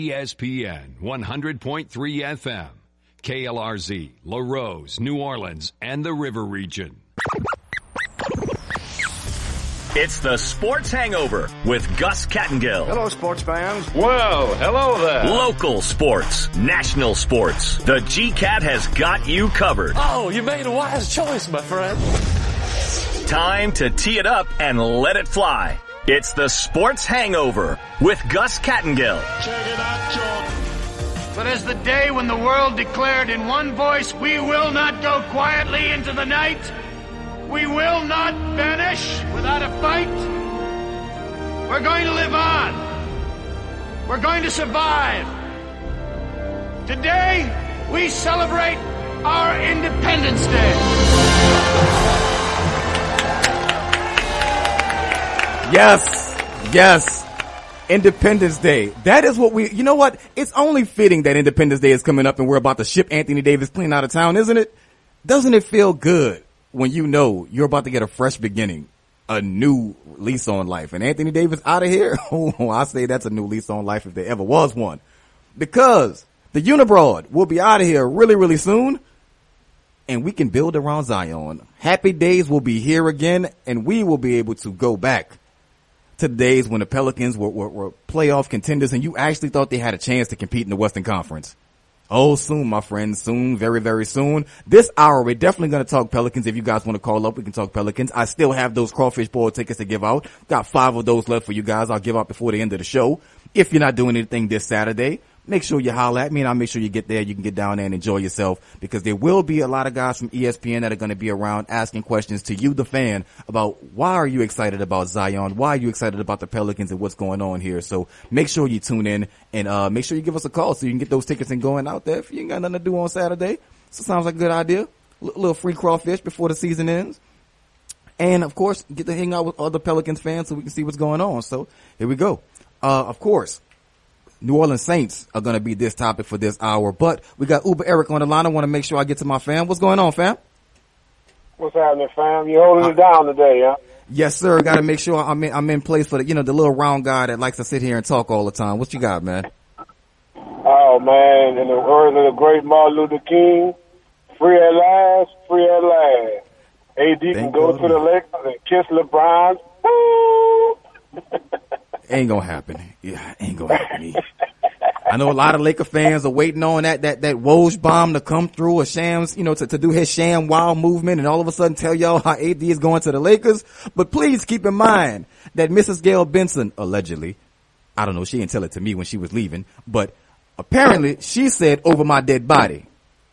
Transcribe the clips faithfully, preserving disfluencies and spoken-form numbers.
E S P N one hundred point three F M, K L R Z, La Rose, New Orleans, and the River Region. It's the Sports Hangover with Gus Kattengill. Hello, sports fans. Well, hello there. Local sports, national sports. The G-Cat has got you covered. Oh, you made a wise choice, my friend. Time to tee it up and let it fly. It's the Sports Hangover with Gus Kattengill. Check it out, John. But as the day when the world declared in one voice, we will not go quietly into the night, we will not vanish without a fight, we're going to live on. We're going to survive. Today, we celebrate our Independence Day. Yes, yes, Independence Day. That is what we, you know what? It's only fitting that Independence Day is coming up and we're about to ship Anthony Davis clean out of town, isn't it? Doesn't it feel good when you know you're about to get a fresh beginning, a new lease on life? And Anthony Davis out of here? Oh, I say that's a new lease on life if there ever was one. Because the Unibroad will be out of here really, really soon. And we can build around Zion. Happy days will be here again, and we will be able to go back to the days when the Pelicans were, were, were playoff contenders and you actually thought they had a chance to compete in the Western Conference. Oh, soon, my friends, soon, very, very soon. This hour, we're definitely going to talk Pelicans. If you guys want to call up, we can talk Pelicans. I still have those Crawfish Bowl tickets to give out. Got five of those left for you guys. I'll give out before the end of the show. If you're not doing anything this Saturday, make sure you holler at me and I'll make sure you get there. You can get down there and enjoy yourself because there will be a lot of guys from E S P N that are going to be around asking questions to you, the fan, about why are you excited about Zion? Why are you excited about the Pelicans and what's going on here? So make sure you tune in and, uh, make sure you give us a call so you can get those tickets and going out there if you ain't got nothing to do on Saturday. So sounds like a good idea. A L- little free crawfish before the season ends. And of course, get to hang out with other Pelicans fans so we can see what's going on. So here we go. Uh, of course, New Orleans Saints are going to be this topic for this hour, but we got Uber Eric on the line. I want to make sure I get to my fam. What's going on, fam? What's happening, fam? You holding uh, it down today, huh? Yes, sir. Got to make sure I'm in, I'm in place for the, you know, the little round guy that likes to sit here and talk all the time. What you got, man? Oh, man, in the words of the great Martin Luther King, free at last, free at last. A D can go to the Lakers and kiss LeBron. Woo! Ain't gonna happen. Yeah, ain't gonna happen. I know a lot of Laker fans are waiting on that, that, that Woj bomb to come through, or Shams, you know, to, to do his Sham Wow movement and all of a sudden tell y'all how A D is going to the Lakers. But please keep in mind that Missus Gail Benson, allegedly, I don't know, she didn't tell it to me when she was leaving, but apparently she said over my dead body.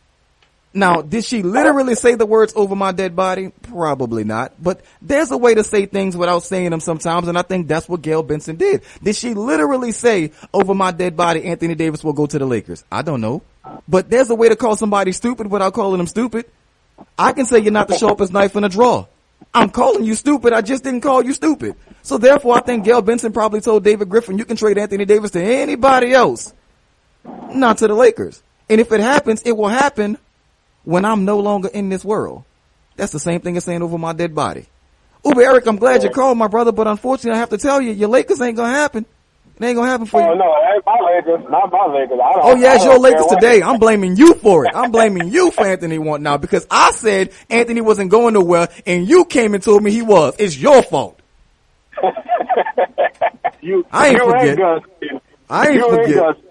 Now, did she literally say the words over my dead body? Probably not. But there's a way to say things without saying them sometimes, and I think that's what Gail Benson did. Did she literally say over my dead body, Anthony Davis will go to the Lakers? I don't know. But there's a way to call somebody stupid without calling them stupid. I can say you're not the sharpest knife in a drawer. I'm calling you stupid. I just didn't call you stupid. So therefore, I think Gail Benson probably told David Griffin, you can trade Anthony Davis to anybody else, not to the Lakers. And if it happens, it will happen when I'm no longer in this world. That's the same thing as saying over my dead body. Uber Eric, I'm glad you called, my brother, but unfortunately I have to tell you, your Lakers ain't gonna happen. It ain't gonna happen for you. Oh, no, it ain't my Lakers, not my Lakers. I don't, oh, yeah, it's your Lakers what. today. I'm blaming you for it. I'm blaming you for Anthony want now because I said Anthony wasn't going nowhere and you came and told me he was. It's your fault. you, I ain't you forget. Ain't I ain't you forget. Ain't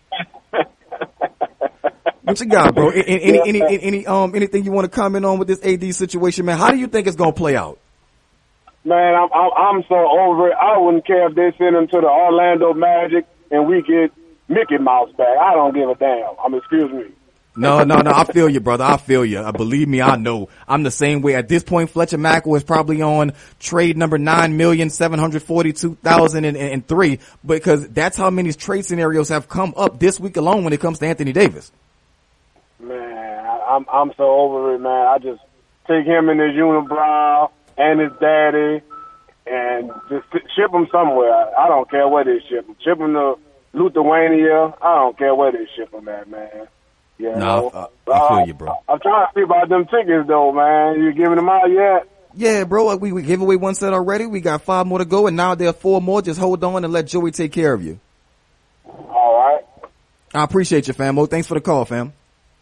What you got, bro? Any, any, any, any, any, um, anything you want to comment on with this A D situation, man? How do you think it's gonna play out? Man, I'm, I'm, I'm so over it. I wouldn't care if they send him to the Orlando Magic and we get Mickey Mouse back. I don't give a damn. I mean, excuse me. No, no, no. I feel you, brother. I feel you. Uh, believe me, I know. I'm the same way. At this point, Fletcher Mackel is probably on trade number nine million seven hundred forty-two thousand and three because that's how many trade scenarios have come up this week alone when it comes to Anthony Davis. Man, I, I'm I'm so over it, man. I just take him and his unibrow and his daddy and just ship him somewhere. I don't care where they ship him. Ship him to Lithuania. I don't care where they ship him at, man. You no, know? I, I feel you, bro. I'm trying to see about them tickets, though, man. You giving them out yet? Yeah, bro. We, we gave away one set already. We got five more to go, and now there are four more. Just hold on and let Joey take care of you. All right. I appreciate you, fam. Mo, thanks for the call, fam.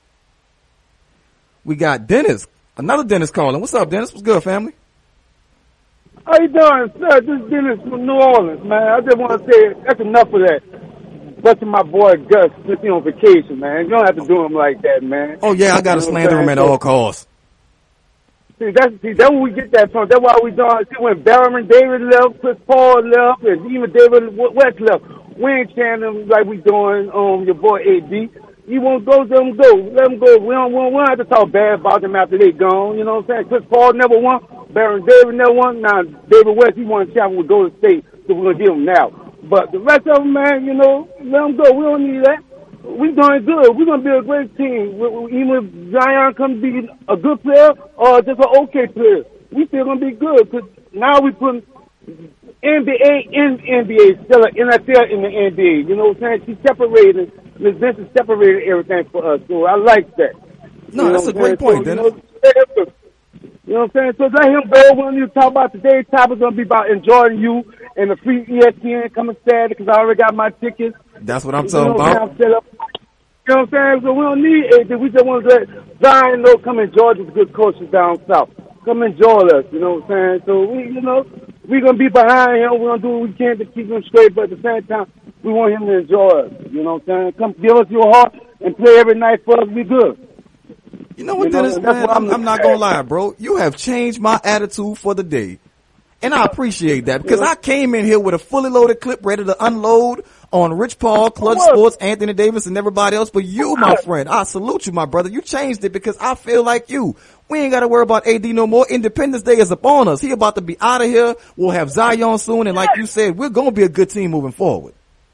We got Dennis. Another Dennis calling. What's up, Dennis? What's good, family? How you doing, sir? This is Dennis from New Orleans, man. I just want to say that's enough of that. Busting my boy Gus since he on vacation, man. You don't have to do him like that, man. Oh, yeah, I got to slander him at all costs. See, that's, see, that's where we get that from. That's why we doing. See, when Barron David left, Chris Paul left, and even David West left, we ain't chanting them like we doing um your boy A D. You won't go, let them go. Let them go. We don't, we don't, we don't have to talk bad about them after they gone. You know what I'm saying? Chris Paul never won. Baron David never won. Now, David West, he won a champion with Golden State, so we're going to give him now. But the rest of them, man, you know, let them go. We don't need that. We're doing good. We're going to be a great team. Even if Zion comes to be a good player or just an okay player, we still going to be good. Because now we put N B A in N B A, still an N F L in the N B A. You know what I'm saying? She separated. Miz Vincent separated everything for us, so I like that. No, you that's a great point, so, Dennis. You know, you know what I'm saying? So let him go. When you talk about today's topic, going to be about enjoying you and the free E S P N coming Saturday because I already got my tickets. That's what I'm you talking know, about. You know what I'm saying? So we don't need anything. We just want to let Zion know come enjoy these good coaches down south. Come enjoy us, you know what I'm saying? So we, you know, we're going to be behind him. We're going to do what we can to keep him straight, but at the same time, we want him to enjoy us. You know what I'm saying? Come give us your heart and play every night for us. We good. You know what, you know, Dennis, man? what I'm, I'm, I'm not going to lie, bro. You have changed my attitude for the day. And I appreciate that because I came in here with a fully loaded clip ready to unload on Rich Paul, Clutch Sports, Anthony Davis, and everybody else. But you, my friend, I salute you, my brother. You changed it because I feel like you. We ain't got to worry about A D no more. Independence Day is upon us. He about to be out of here. We'll have Zion soon. And like you said, we're going to be a good team moving forward.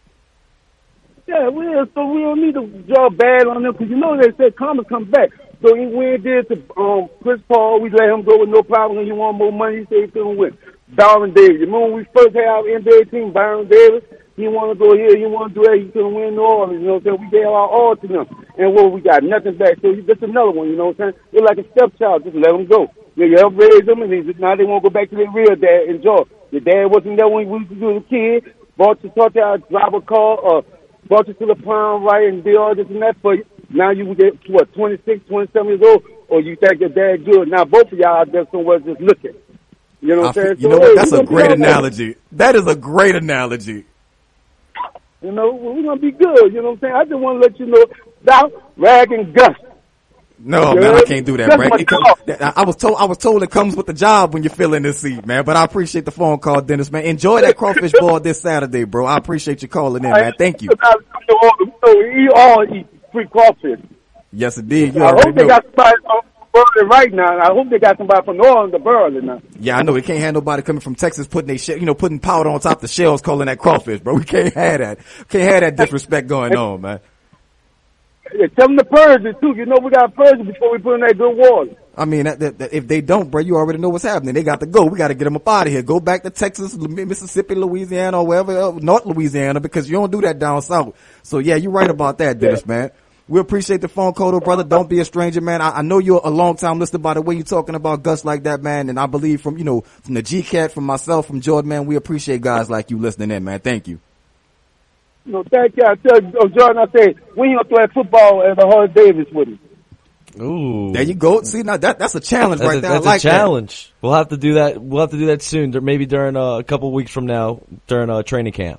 Yeah, we is, so we don't need to draw bad on them because you know they said Thomas come back. So he went there to um, Chris Paul. We let him go with no problem. When he want more money, he said he couldn't win. Byron Davis. Remember when we first had our N B A team, Byron Davis? He want to go here. He want to do that. He couldn't win New Orleans. You know what I'm saying? We gave our all to them. And well, we got nothing back. So that's another one. You know what I'm saying? They're like a stepchild. Just let them go. Yeah, you help raise them, and they just, now they want to go back to their real dad. Enjoy. Your dad wasn't there when we was a kid. Bought you, taught you how to drive a car, or brought you to the prom, right, and did all this and that for you. Now you get, what, twenty-six, twenty-seven years old, or you think your dad good. Now both of y'all out there somewhere just looking. You know what I'm saying? You know what? That's a great analogy. That is a great analogy. You know, we're going to be good. You know what I'm saying? I just want to let you know, now, Rag and Gus. No, you man, know? I can't do that, Brad. It comes, I was told, I was told it comes with the job when you fill in this seat, man. But I appreciate the phone call, Dennis, man. Enjoy that crawfish ball this Saturday, bro. I appreciate you calling in, man. Thank you. So we all eat free crawfish. Yes, indeed. You I already hope they know. got somebody from Berlin right now. I hope they got somebody from New Orleans to Berlin now. Yeah, I know. We can't have nobody coming from Texas putting they shit, you know, putting powder on top of the shells, calling that crawfish, bro. We can't have that. Can't have that disrespect going on, man. Yeah, tell them to purge it too. You know we got to purge it before we put in that good water. I mean, that, that, that, if they don't, bro, you already know what's happening. They got to go. We got to get them up out of here. Go back to Texas, Mississippi, Louisiana, or wherever else, North Louisiana, because you don't do that down south. So yeah, you're right about that, Dennis, yeah. man. We appreciate the phone call, though, brother. Don't be a stranger, man. I, I know you're a long time listener by the way you're talking about Gus like that, man. And I believe from, you know, from the G-Cat, from myself, from Jordan, man, we appreciate guys like you listening in, man. Thank you. No, thank you. I tell oh, Jordan, I say, we ain't gonna throw that football at the Harley Davis with him. Ooh. There you go. See, now that, that's a challenge that's right a, there. That's I like a challenge. That. We'll have to do that. We'll have to do that soon. Maybe during uh, a couple weeks from now, during a uh, training camp.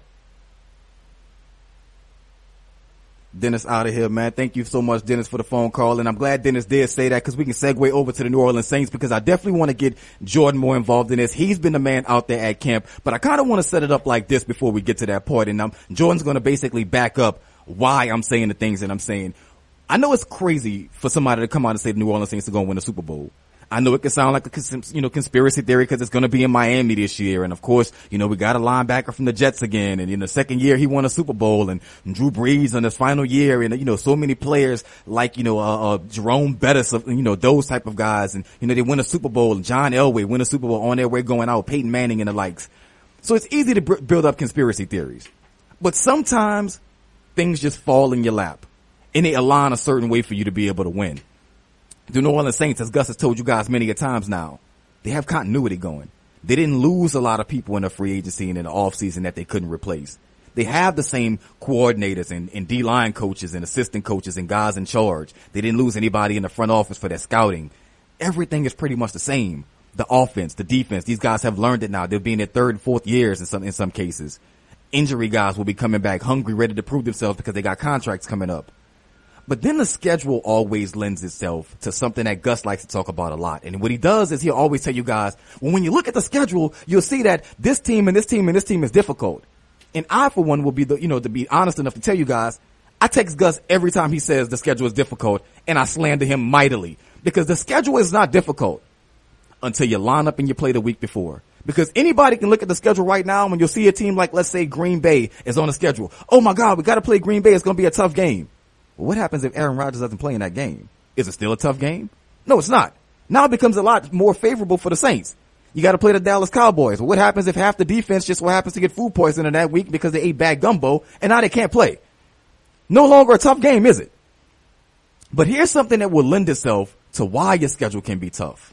Dennis out of here, man. Thank you so much, Dennis, for the phone call. And I'm glad Dennis did say that because we can segue over to the New Orleans Saints because I definitely want to get Jordan more involved in this. He's been the man out there at camp, but I kind of want to set it up like this before we get to that point. And um, Jordan's going to basically back up why I'm saying the things that I'm saying. I know it's crazy for somebody to come out and say the New Orleans Saints are going to win the Super Bowl. I know it can sound like a cons- you know conspiracy theory because it's going to be in Miami this year, and of course, you know we got a linebacker from the Jets again, and in the second year he won a Super Bowl, and, and Drew Brees in his final year, and you know so many players like you know uh, uh Jerome Bettis, of you know those type of guys, and you know they win a Super Bowl, and John Elway win a Super Bowl on their way going out, Peyton Manning and the likes. So it's easy to b- build up conspiracy theories, but sometimes things just fall in your lap, and they align a certain way for you to be able to win. The New Orleans Saints, as Gus has told you guys many a times now, they have continuity going. They didn't lose a lot of people in the free agency and in the offseason that they couldn't replace. They have the same coordinators and, and D-line coaches and assistant coaches and guys in charge. They didn't lose anybody in the front office for their scouting. Everything is pretty much the same. The offense, the defense, these guys have learned it now. They'll be in their third and fourth years in some, in some cases. Injury guys will be coming back hungry, ready to prove themselves because they got contracts coming up. But then the schedule always lends itself to something that Gus likes to talk about a lot. And what he does is he'll always tell you guys, well, when you look at the schedule, you'll see that this team and this team and this team is difficult. And I, for one, will be the, you know, to be honest enough to tell you guys, I text Gus every time he says the schedule is difficult, and I slander him mightily because the schedule is not difficult until you line up and you play the week before. Because anybody can look at the schedule right now when you'll see a team like, let's say, Green Bay is on the schedule. Oh my God, we got to play Green Bay. It's going to be a tough game. Well, what happens if Aaron Rodgers doesn't play in that game? Is it still a tough game? No, it's not. Now it becomes a lot more favorable for the Saints. You got to play the Dallas Cowboys. Well, what happens if half the defense just what happens to get food poisoning that week because they ate bad gumbo and now they can't play? No longer a tough game, is it? But here's something that will lend itself to why your schedule can be tough.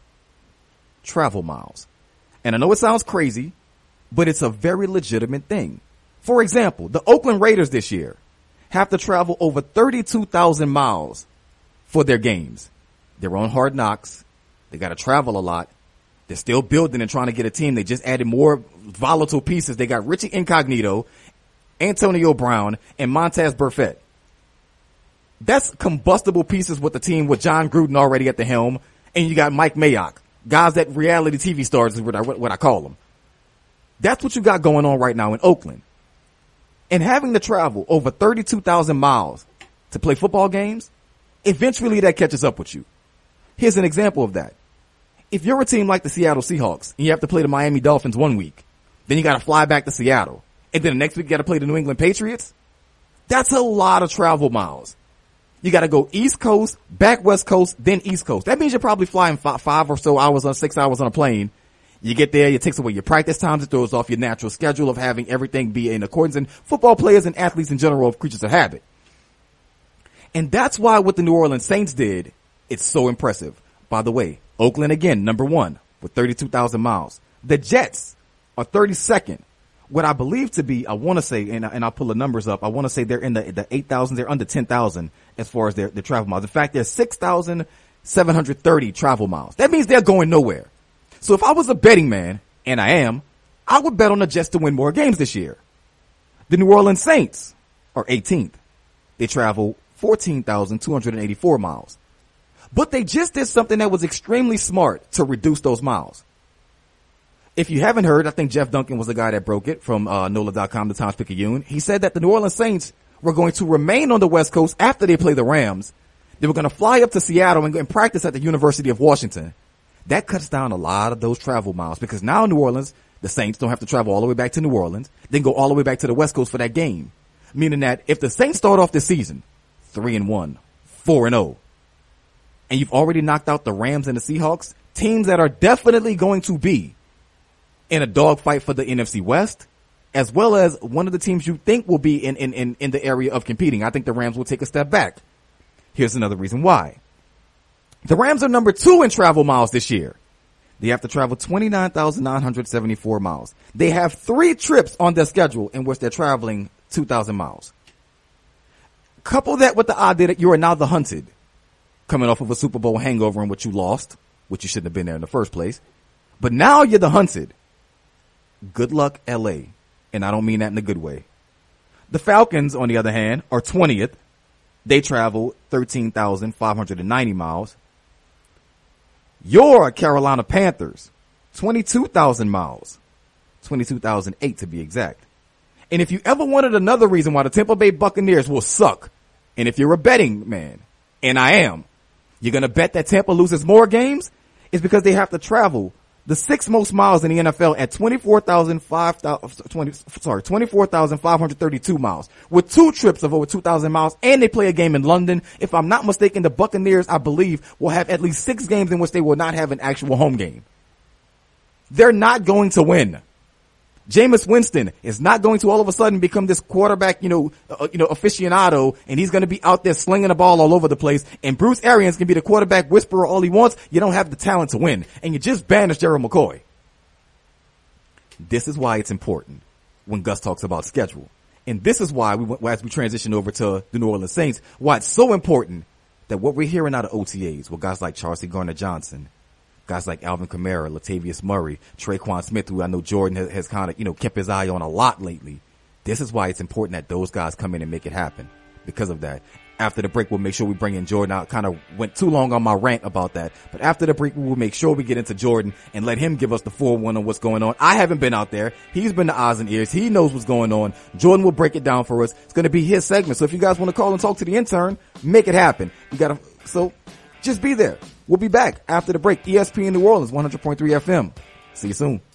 Travel miles. And I know it sounds crazy, but it's a very legitimate thing. For example, the Oakland Raiders this year have to travel over thirty-two thousand miles for their games. They're on Hard Knocks. They got to travel a lot. They're still building and trying to get a team. They just added more volatile pieces. They got Richie Incognito, Antonio Brown, and Montez Burfict. That's combustible pieces with the team with John Gruden already at the helm. And you got Mike Mayock. Guys that reality T V stars is what I, what I call them. That's what you got going on right now in Oakland. And having to travel over thirty-two thousand miles to play football games, eventually that catches up with you. Here's an example of that. If you're a team like the Seattle Seahawks and you have to play the Miami Dolphins one week, then you got to fly back to Seattle, and then the next week you got to play the New England Patriots, that's a lot of travel miles. You got to go East Coast, back West Coast, then East Coast. That means you're probably flying five, five or so hours on six hours on a plane. You get there, it takes away your practice times, it throws off your natural schedule of having everything be in accordance. And football players and athletes in general are creatures of habit. And that's why what the New Orleans Saints did, it's so impressive. By the way, Oakland again, number one with thirty-two thousand miles. The Jets are thirty-second. What I believe to be, I want to say, and, and I'll pull the numbers up, I want to say they're in the, the eight thousand, they're under ten thousand as far as their, their travel miles. In fact, they're six thousand seven hundred thirty travel miles. That means they're going nowhere. So if I was a betting man, and I am, I would bet on the Jets to win more games this year. The New Orleans Saints are eighteenth. They travel fourteen thousand two hundred eighty-four miles. But they just did something that was extremely smart to reduce those miles. If you haven't heard, I think Jeff Duncan was the guy that broke it from uh, N O L A dot com, the Times-Picayune. He said that the New Orleans Saints were going to remain on the West Coast after they play the Rams. They were going to fly up to Seattle and, and practice at the University of Washington. That cuts down a lot of those travel miles because now in New Orleans, the Saints don't have to travel all the way back to New Orleans, then go all the way back to the West Coast for that game. Meaning that if the Saints start off this season three and one, four and oh, and you've already knocked out the Rams and the Seahawks, teams that are definitely going to be in a dogfight for the N F C West, as well as one of the teams you think will be in, in, in, in the area of competing. I think the Rams will take a step back. Here's another reason why. The Rams are number two in travel miles this year. They have to travel twenty-nine thousand nine hundred seventy-four miles. They have three trips on their schedule in which they're traveling two thousand miles. Couple that with the idea that you are now the hunted, coming off of a Super Bowl hangover in which you lost, which you shouldn't have been there in the first place. But now you're the hunted. Good luck, L A. And I don't mean that in a good way. The Falcons, on the other hand, are twentieth. They travel thirteen thousand five hundred ninety miles. Your Carolina Panthers, twenty-two thousand miles. twenty-two thousand eight to be exact. And if you ever wanted another reason why the Tampa Bay Buccaneers will suck, and if you're a betting man, and I am, you're going to bet that Tampa loses more games, it's because they have to travel the sixth most miles in the N F L at twenty-four thousand five hundred thirty-two miles with two trips of over two thousand miles, and they play a game in London. If I'm not mistaken, the Buccaneers, I believe, will have at least six games in which they will not have an actual home game. They're not going to win. Jameis Winston is not going to all of a sudden become this quarterback, you know, uh, you know, aficionado, and he's going to be out there slinging the ball all over the place. And Bruce Arians can be the quarterback whisperer all he wants. You don't have the talent to win, and you just banished Gerald McCoy. This is why it's important when Gus talks about schedule. And this is why we went, as we transition over to the New Orleans Saints, why it's so important that what we're hearing out of O T As with guys like Chauncey Gardner-Johnson, guys like Alvin Kamara, Latavius Murray, Traquan Smith, who I know Jordan has, has kind of, you know, kept his eye on a lot lately. This is why it's important that those guys come in and make it happen because of that. After the break, we'll make sure we bring in Jordan. I kind of went too long on my rant about that. But after the break, we will make sure we get into Jordan and let him give us the four one on what's going on. I haven't been out there. He's been the eyes and ears. He knows what's going on. Jordan will break it down for us. It's going to be his segment. So if you guys want to call and talk to the intern, make it happen. We got to, so just be there. We'll be back after the break. E S P N New Orleans, one hundred point three F M. See you soon.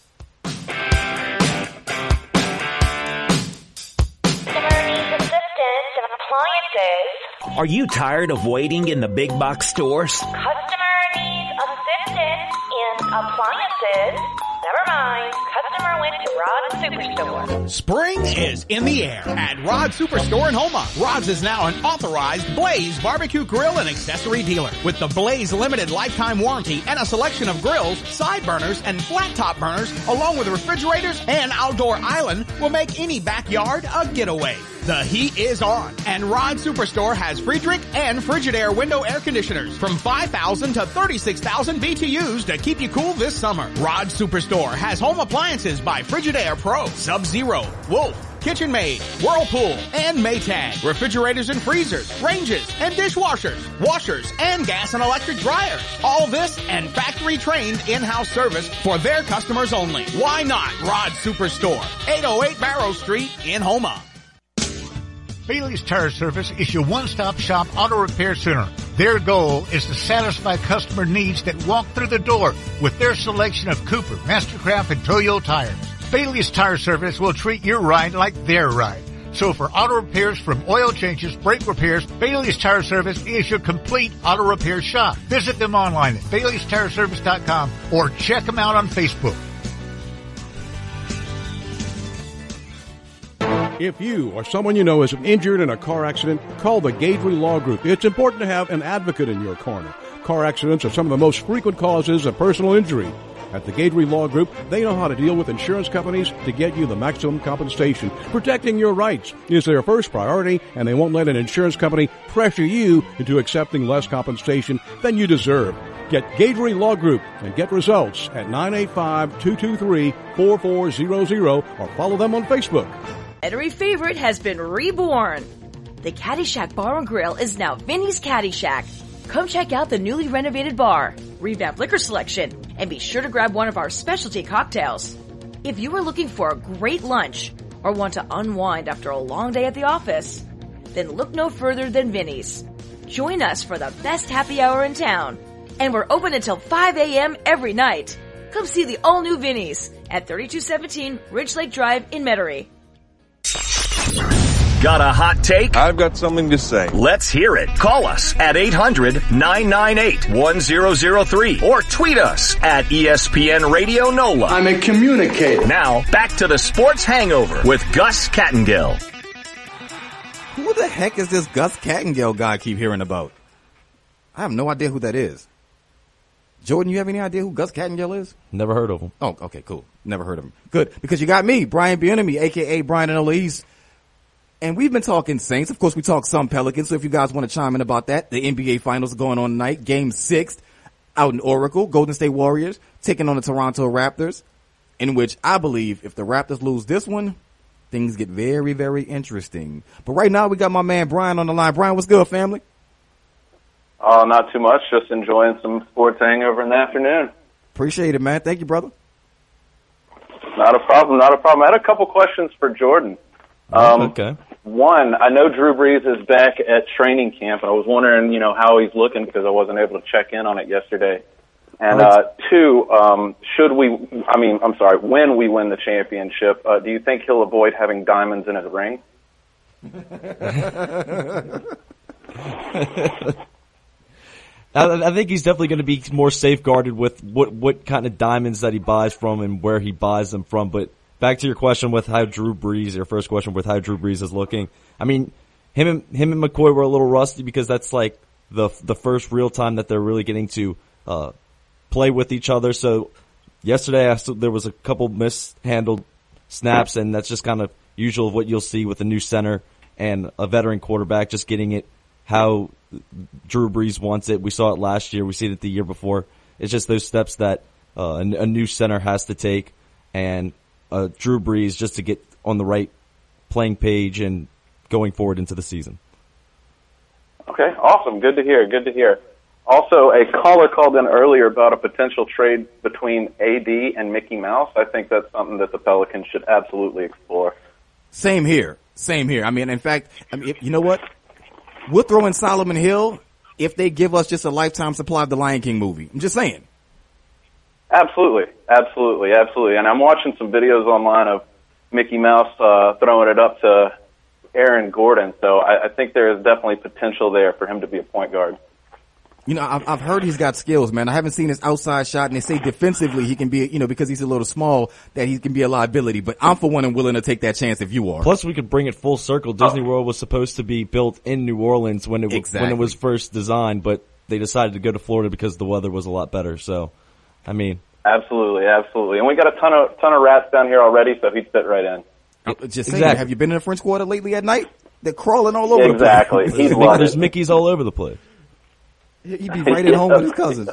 Are you tired of waiting in the big box stores? Customer needs assistance in appliances. Never mind. Customer went to Rod's Superstore. Spring is in the air at Rod's Superstore in Houma. Rod's is now an authorized Blaze barbecue grill and accessory dealer. With the Blaze limited lifetime warranty and a selection of grills, side burners, and flat top burners, along with refrigerators and outdoor island, will make any backyard a getaway. The heat is on, and Rod Superstore has Friedrich and Frigidaire window air conditioners from five thousand to thirty-six thousand B T Us to keep you cool this summer. Rod Superstore has home appliances by Frigidaire Pro, Sub-Zero, Wolf, KitchenMaid, Whirlpool, and Maytag. Refrigerators and freezers, ranges, and dishwashers, washers, and gas and electric dryers. All this and factory-trained in-house service for their customers only. Why not Rod Superstore, eight oh eight Barrow Street in Houma. Bailey's Tire Service is your one-stop shop auto repair center. Their goal is to satisfy customer needs that walk through the door with their selection of Cooper, Mastercraft, and Toyo tires. Bailey's Tire Service will treat your ride like their ride. So for auto repairs from oil changes, brake repairs, Bailey's Tire Service is your complete auto repair shop. Visit them online at baileys tire service dot com or check them out on Facebook. If you or someone you know is injured in a car accident, call the Gadry Law Group. It's important to have an advocate in your corner. Car accidents are some of the most frequent causes of personal injury. At the Gadry Law Group, they know how to deal with insurance companies to get you the maximum compensation. Protecting your rights is their first priority, and they won't let an insurance company pressure you into accepting less compensation than you deserve. Get Gadry Law Group and get results at nine eight five, two two three, four four zero zero or follow them on Facebook. Every favorite has been reborn. The Caddyshack Bar and Grill is now Vinny's Caddyshack. Come check out the newly renovated bar, revamped liquor selection, and be sure to grab one of our specialty cocktails. If you are looking for a great lunch or want to unwind after a long day at the office, then look no further than Vinny's. Join us for the best happy hour in town, and we're open until five a.m. every night. Come see the all-new Vinny's at thirty-two seventeen Ridge Lake Drive in Metairie. Got a hot take? I've got something to say. Let's hear it. Call us at eight hundred, nine nine eight, one zero zero three or tweet us at E S P N Radio NOLA. I'm a communicator. Now, back to the Sports Hangover with Gus Kattengill. Who the heck is this Gus Kattengill guy I keep hearing about? I have no idea who that is. Jordan, you have any idea who Gus Kattengill is? Never heard of him. Oh, okay, cool. Never heard of him. Good, because you got me, Brian Bieniemy, a k a. Brian and Elise. And we've been talking Saints. Of course, we talk some Pelicans. So if you guys want to chime in about that, the N B A Finals are going on tonight. Game six out in Oracle. Golden State Warriors taking on the Toronto Raptors, in which I believe if the Raptors lose this one, things get very, very interesting. But right now, we got my man Brian on the line. Brian, what's good, family? Oh, not too much. Just enjoying some sports hangover in the afternoon. Appreciate it, man. Thank you, brother. Not a problem. Not a problem. I had a couple questions for Jordan. Um, okay. One, I know Drew Brees is back at training camp, and I was wondering, you know, how he's looking because I wasn't able to check in on it yesterday. And uh, two, um, should we? I mean, I'm sorry. When we win the championship, uh, do you think he'll avoid having diamonds in his ring? I, I think he's definitely going to be more safeguarded with what what kind of diamonds that he buys from and where he buys them from. But back to your question with how Drew Brees, your first question with how Drew Brees is looking. I mean, him and him and McCoy were a little rusty because that's like the the first real time that they're really getting to uh, play with each other. So yesterday I still, there was a couple mishandled snaps, and that's just kind of usual of what you'll see with a new center and a veteran quarterback, just getting it how Drew Brees wants it. We saw it last year. We see it the year before. It's just those steps that uh, a, a new center has to take, and uh, Drew Brees just to get on the right playing page and going forward into the season. Okay, awesome. Good to hear. Good to hear. Also, a caller called in earlier about a potential trade between A D and Mickey Mouse. I think that's something that the Pelicans should absolutely explore. Same here. Same here. I mean, in fact, I mean, if, you know what? We'll throw in Solomon Hill if they give us just a lifetime supply of the Lion King movie. I'm just saying. Absolutely. Absolutely. Absolutely. And I'm watching some videos online of Mickey Mouse uh, throwing it up to Aaron Gordon. So I, I think there is definitely potential there for him to be a point guard. You know, I've, I've heard he's got skills, man. I haven't seen his outside shot, and they say defensively he can be, you know, because he's a little small, that he can be a liability. But I'm, for one, and willing to take that chance if you are. Plus, we could bring it full circle. Disney World was supposed to be built in New Orleans when it, exactly. when it was first designed, but they decided to go to Florida because the weather was a lot better. So, I mean. Absolutely, absolutely. And we got a ton of ton of rats down here already, so he'd fit right in. Just saying, exactly. Have you been in the French Quarter lately at night? They're crawling all over exactly. the place. Exactly. He's There's Mickeys all over the place. He'd be right at home with his cousins.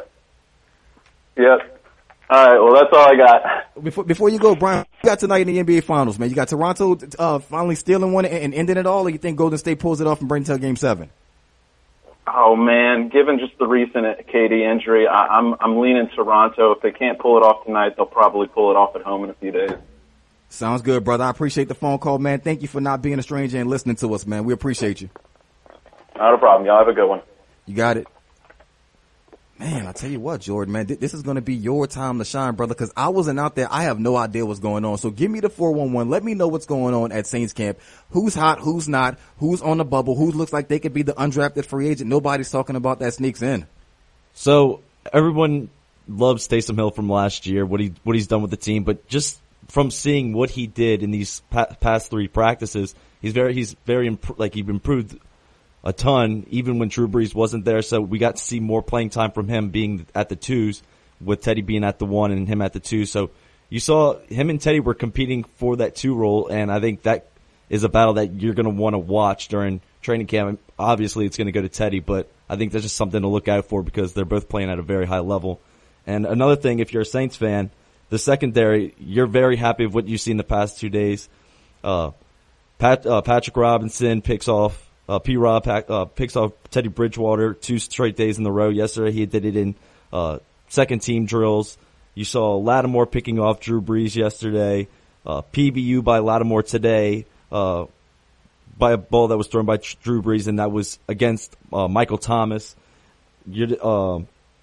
Yep. All right, well, that's all I got. Before before you go, Brian, what you got tonight in the N B A Finals, man? You got Toronto uh, finally stealing one and, and ending it all, or you think Golden State pulls it off and brings it to Game seven? Oh, man, given just the recent K D injury, I, I'm I'm leaning Toronto. If they can't pull it off tonight, they'll probably pull it off at home in a few days. Sounds good, brother. I appreciate the phone call, man. Thank you for not being a stranger and listening to us, man. We appreciate you. Not a problem. Y'all have a good one. You got it. Man, I tell you what, Jordan, man, th- this is going to be your time to shine, brother, because I wasn't out there. I have no idea what's going on. So give me the four one one. Let me know what's going on at Saints camp. Who's hot, who's not, who's on the bubble, who looks like they could be the undrafted free agent. Nobody's talking about that sneaks in. So everyone loves Taysom Hill from last year, what he what he's done with the team, but just from seeing what he did in these pa- past three practices, he's very he's very imp- like he's improved a ton, even when Drew Brees wasn't there. So we got to see more playing time from him being at the twos, with Teddy being at the one and him at the two. So you saw him and Teddy were competing for that two role, and I think that is a battle that you're going to want to watch during training camp. Obviously, it's going to go to Teddy, but I think that's just something to look out for because they're both playing at a very high level. And another thing, if you're a Saints fan, the secondary, you're very happy with what you've seen the past two days. Uh, Pat, uh, Patrick Robinson picks off Uh, P-Rob uh, picks off Teddy Bridgewater two straight days in a row. Yesterday he did it in uh, second team drills. You saw Lattimore picking off Drew Brees yesterday. Uh, P B U by Lattimore today uh, by a ball that was thrown by Drew Brees, and that was against uh, Michael Thomas. You're, uh,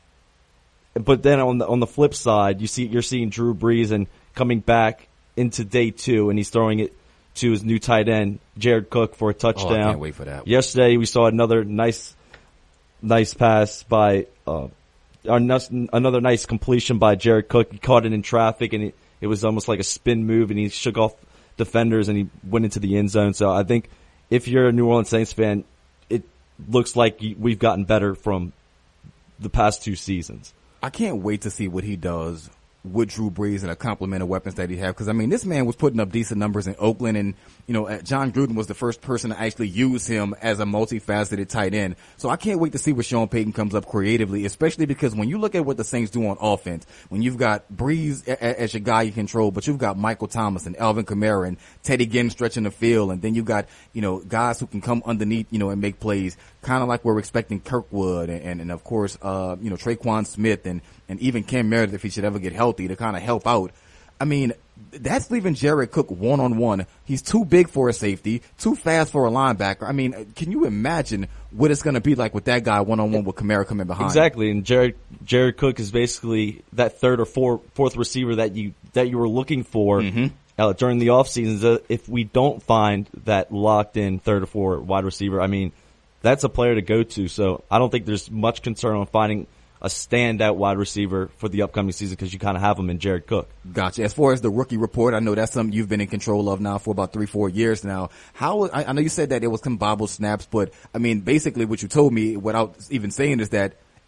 but then on the on the flip side, you see you're seeing Drew Brees and coming back into day two, and he's throwing it to his new tight end, Jared Cook, for a touchdown. Oh, I can't wait for that. Yesterday, we saw another nice, nice pass by, uh, another nice completion by Jared Cook. He caught it in traffic, and it, it was almost like a spin move, and he shook off defenders, and he went into the end zone. So I think if you're a New Orleans Saints fan, it looks like we've gotten better from the past two seasons. I can't wait to see what he does with Drew Brees and a complement of weapons that he have. Because, I mean, this man was putting up decent numbers in Oakland, and, you know, John Gruden was the first person to actually use him as a multifaceted tight end. So I can't wait to see what Sean Payton comes up creatively, especially because when you look at what the Saints do on offense, when you've got Brees as your guy you control, but you've got Michael Thomas and Alvin Kamara and Teddy Ginn stretching the field, and then you've got, you know, guys who can come underneath, you know, and make plays, kind of like we're expecting Kirkwood and, and, and of course, uh, you know, Traquan Smith and, and even Cam Meredith, if he should ever get healthy, to kind of help out. I mean, that's leaving Jared Cook one-on-one. He's too big for a safety, too fast for a linebacker. I mean, can you imagine what it's going to be like with that guy one-on-one with Kamara coming behind? Exactly, and Jared Jared Cook is basically that third or four, fourth receiver that you that you were looking for mm-hmm. uh, during the offseason. So if we don't find that locked-in third or fourth wide receiver, I mean, that's a player to go to. So I don't think there's much concern on finding a standout wide receiver for the upcoming season because you kind of have him in Jared Cook. Gotcha. As far as the rookie report, I know that's something you've been in control of now for about three, four years now. How, I, I know you said that there was some bobble snaps, but I mean, basically what you told me without even saying is that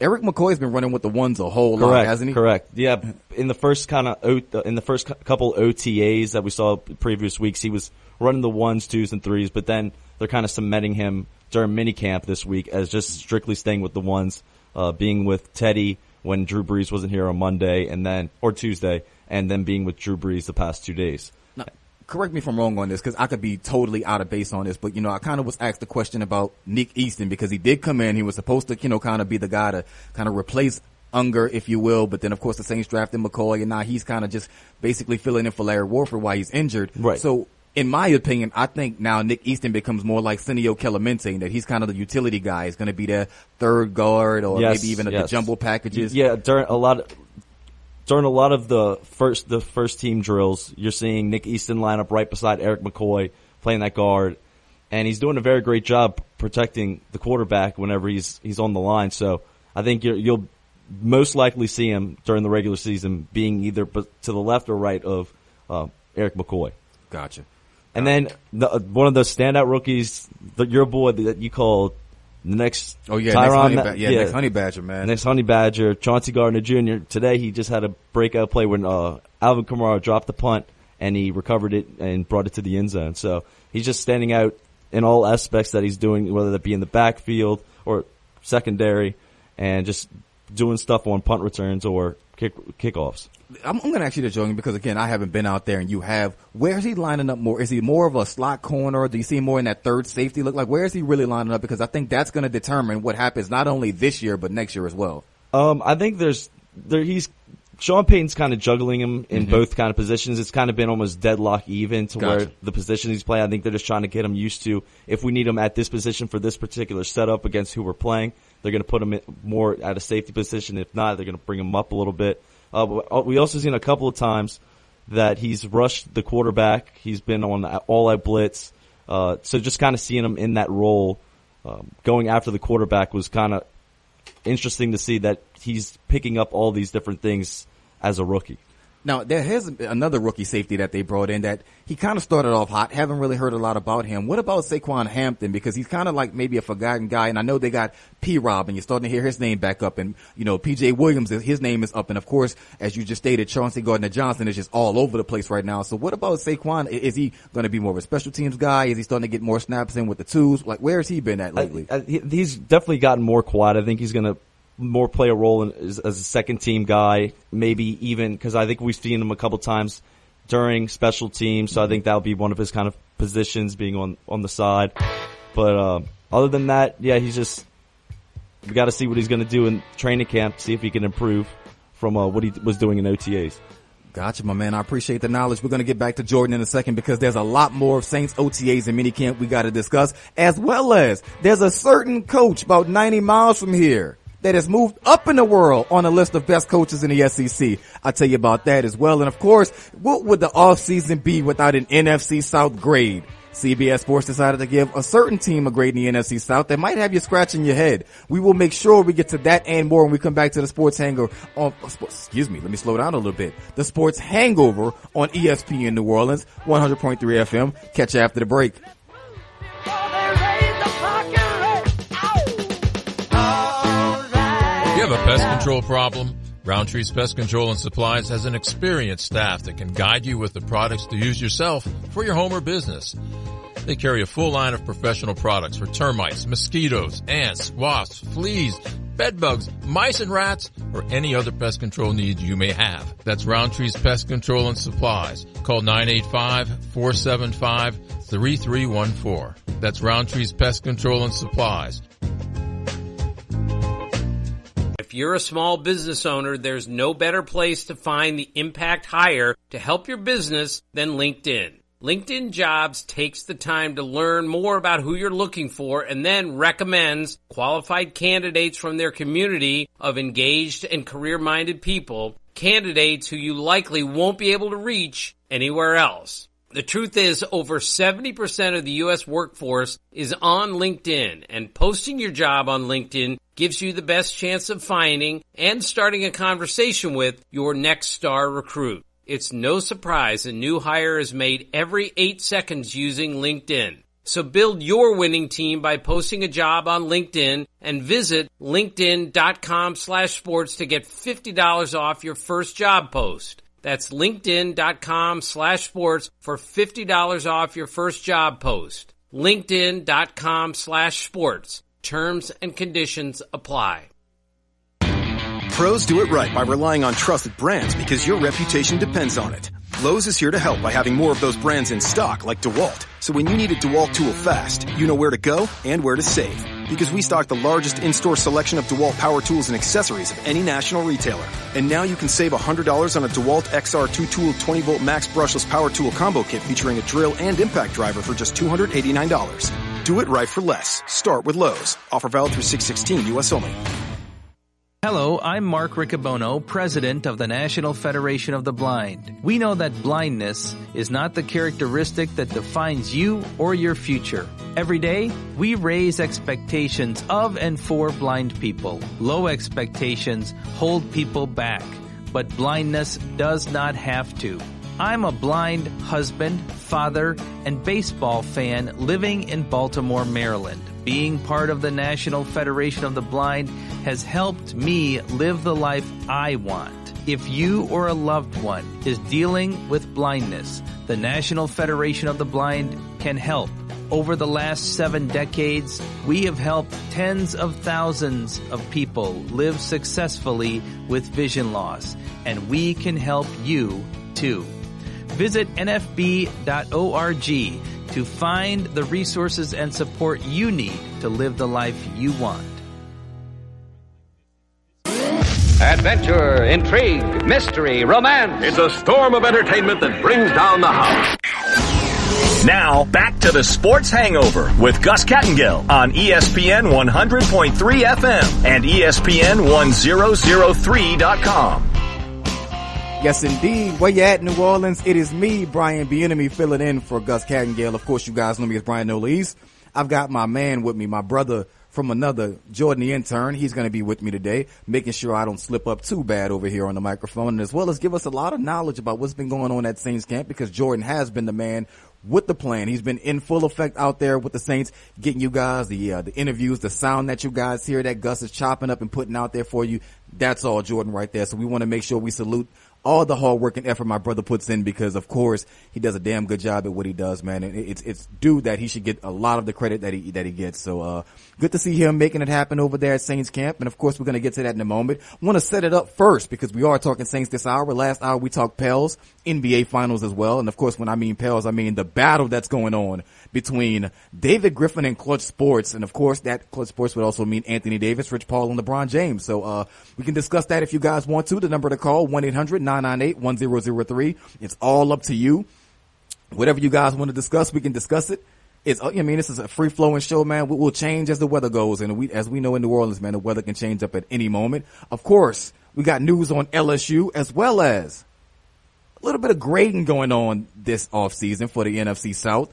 Eric McCoy's been running with the ones a whole correct, lot, hasn't he? Correct. Yeah. In the first kind of in the first couple O T As that we saw previous weeks, he was running the ones, twos, and threes. But then they're kind of cementing him during minicamp this week as just strictly staying with the ones, uh, being with Teddy when Drew Brees wasn't here on Monday and then or Tuesday, and then being with Drew Brees the past two days. Now, correct me if I'm wrong on this, because I could be totally out of base on this, but, you know, I kind of was asked the question about Nick Easton, because he did come in. He was supposed to, you know, kind of be the guy to kind of replace Unger, if you will, but then, of course, the Saints drafted McCoy, and now he's kind of just basically filling in for Larry Warford while he's injured. Right. So, in my opinion, I think now Nick Easton becomes more like Senio Clemente, that he's kind of the utility guy. He's going to be their third guard or yes, maybe even yes. the jumbo packages. Yeah, during a lot of, during a lot of the first the first team drills, you're seeing Nick Easton line up right beside Eric McCoy playing that guard, and he's doing a very great job protecting the quarterback whenever he's he's on the line. So I think you're, you'll most likely see him during the regular season being either to the left or right of uh, Eric McCoy. Gotcha. And then the, uh, one of those standout rookies, the, your boy that you called the next oh yeah, Tyron, next honey ba- yeah, yeah, next honey badger, man. Next honey badger, Chauncey Gardner Junior Today he just had a breakout play when uh, Alvin Kamara dropped the punt and he recovered it and brought it to the end zone. So he's just standing out in all aspects that he's doing, whether that be in the backfield or secondary, and just doing stuff on punt returns or kick kickoffs. I'm, I'm going to ask you this, Jordan, because again, I haven't been out there and you have. Where is he lining up more? Is he more of a slot corner? Do you see him more in that third safety look? Like, where is he really lining up? Because I think that's going to determine what happens not only this year, but next year as well. Um, I think there's, there, he's, Sean Payton's kind of juggling him in mm-hmm. both kind of positions. It's kind of been almost deadlock even to gotcha. Where the position he's playing. I think they're just trying to get him used to, if we need him at this position for this particular setup against who we're playing, they're going to put him in more at a safety position. If not, they're going to bring him up a little bit. Uh, we also seen a couple of times that he's rushed the quarterback. He's been on all-out blitz. Uh, so just kind of seeing him in that role, um, going after the quarterback was kind of interesting to see that he's picking up all these different things as a rookie. Now, there has another rookie safety that they brought in that he kind of started off hot. Haven't really heard a lot about him. What about Saquon Hampton? Because he's kind of like maybe a forgotten guy. And I know they got P-Rob, and you're starting to hear his name back up. And, you know, P J Williams, his name is up. And, of course, as you just stated, Chauncey Gardner-Johnson is just all over the place right now. So what about Saquon? Is he going to be more of a special teams guy? Is he starting to get more snaps in with the twos? Like, where has he been at lately? I, I, he's definitely gotten more quiet. I think he's going to more play a role in, as, as a second team guy, maybe even because I think we've seen him a couple times during special teams. So I think that'll be one of his kind of positions, being on on the side. But uh, other than that, yeah, he's just we got to see what he's going to do in training camp, see if he can improve from uh, what he was doing in O T As. Gotcha, my man. I appreciate the knowledge. We're going to get back to Jordan in a second because there's a lot more of Saints O T As and minicamp we got to discuss, as well as there's a certain coach about ninety miles from here that has moved up in the world on a list of best coaches in the S E C. I'll tell you about that as well. And of course, what would the offseason be without an N F C South grade? C B S Sports decided to give a certain team a grade in the N F C South that might have you scratching your head. We will make sure we get to that and more when we come back to the Sports Hangover on, excuse me, let me slow down a little bit. The Sports Hangover on E S P N New Orleans, one hundred point three F M. Catch you after the break. You have a pest control problem? Roundtree's Pest Control and Supplies has an experienced staff that can guide you with the products to use yourself for your home or business. They carry a full line of professional products for termites, mosquitoes, ants, wasps, fleas, bed bugs, mice and rats, or any other pest control needs you may have. That's Roundtree's Pest Control and Supplies. Call nine eight five, four seven five, three three one four. That's Roundtree's Pest Control and Supplies. If you're a small business owner, there's no better place to find the impact hire to help your business than LinkedIn. LinkedIn Jobs takes the time to learn more about who you're looking for and then recommends qualified candidates from their community of engaged and career-minded people, candidates who you likely won't be able to reach anywhere else. The truth is, over seventy percent of the U S workforce is on LinkedIn, and posting your job on LinkedIn gives you the best chance of finding and starting a conversation with your next star recruit. It's no surprise a new hire is made every eight seconds using LinkedIn. So build your winning team by posting a job on LinkedIn and visit linkedin.com slash sports to get fifty dollars off your first job post. That's linkedin.com slash sports for fifty dollars off your first job post. linkedin.com slash sports. Terms and conditions apply. Pros do it right by relying on trusted brands because your reputation depends on it. Lowe's is here to help by having more of those brands in stock, like DeWalt. So when you need a DeWalt tool fast, you know where to go and where to save. Because we stock the largest in-store selection of DeWalt power tools and accessories of any national retailer. And now you can save one hundred dollars on a DeWalt X R two-tool twenty volt max brushless power tool combo kit featuring a drill and impact driver for just two hundred eighty-nine dollars. Do it right for less. Start with Lowe's. Offer valid through six sixteen U S only. Hello, I'm Mark Riccobono, President of the National Federation of the Blind. We know that blindness is not the characteristic that defines you or your future. Every day, we raise expectations of and for blind people. Low expectations hold people back, but blindness does not have to. I'm a blind husband, father, and baseball fan living in Baltimore, Maryland. Being part of the National Federation of the Blind has helped me live the life I want. If you or a loved one is dealing with blindness, the National Federation of the Blind can help. Over the last seven decades, we have helped tens of thousands of people live successfully with vision loss, and we can help you too. Visit N F B dot org to find the resources and support you need to live the life you want. Adventure, intrigue, mystery, romance. It's a storm of entertainment that brings down the house. Now, back to the Sports Hangover with Gus Kattengill on E S P N one hundred point three F M and E S P N one thousand three dot com. Yes, indeed. Where you at, New Orleans? It is me, Brian Bieniemy, filling in for Gus Kattengill. Of course, you guys know me as Brian O'Lees. I've got my man with me, my brother from another, Jordan the intern. He's going to be with me today, making sure I don't slip up too bad over here on the microphone, and as well as give us a lot of knowledge about what's been going on at Saints camp, because Jordan has been the man with the plan. He's been in full effect out there with the Saints, getting you guys the uh, the interviews, the sound that you guys hear that Gus is chopping up and putting out there for you. That's all Jordan right there. So we want to make sure we salute all the hard work and effort my brother puts in, because of course he does a damn good job at what he does, man. And it's it's due that he should get a lot of the credit that he that he gets. So uh good to see him making it happen over there at Saints camp. And of course we're gonna get to that in a moment. I want to set it up first because we are talking Saints this hour. Last hour we talked Pels, N B A finals as well. And of course when I mean Pels, I mean the battle that's going on between David Griffin and Clutch Sports. And of course that Clutch Sports would also mean Anthony Davis, Rich Paul, and LeBron James. So uh we can discuss that if you guys want to. The number to call, one eight hundred nine nine eight one zero zero three. It's all up to you. Whatever you guys want to discuss, we can discuss it. It's, I mean, this is a free flowing show, man. We will change as the weather goes. And we, as we know in New Orleans, man, the weather can change up at any moment. Of course, we got news on L S U as well as a little bit of grading going on this offseason for the N F C South.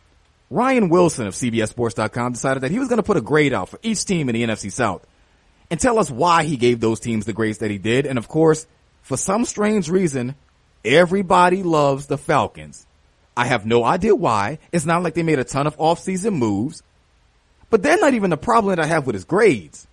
Ryan Wilson of C B S Sports dot com decided that he was going to put a grade out for each team in the N F C South and tell us why he gave those teams the grades that he did. And of course, for some strange reason, everybody loves the Falcons. I have no idea why. It's not like they made a ton of off-season moves, but they're not even the problem that I have with his grades.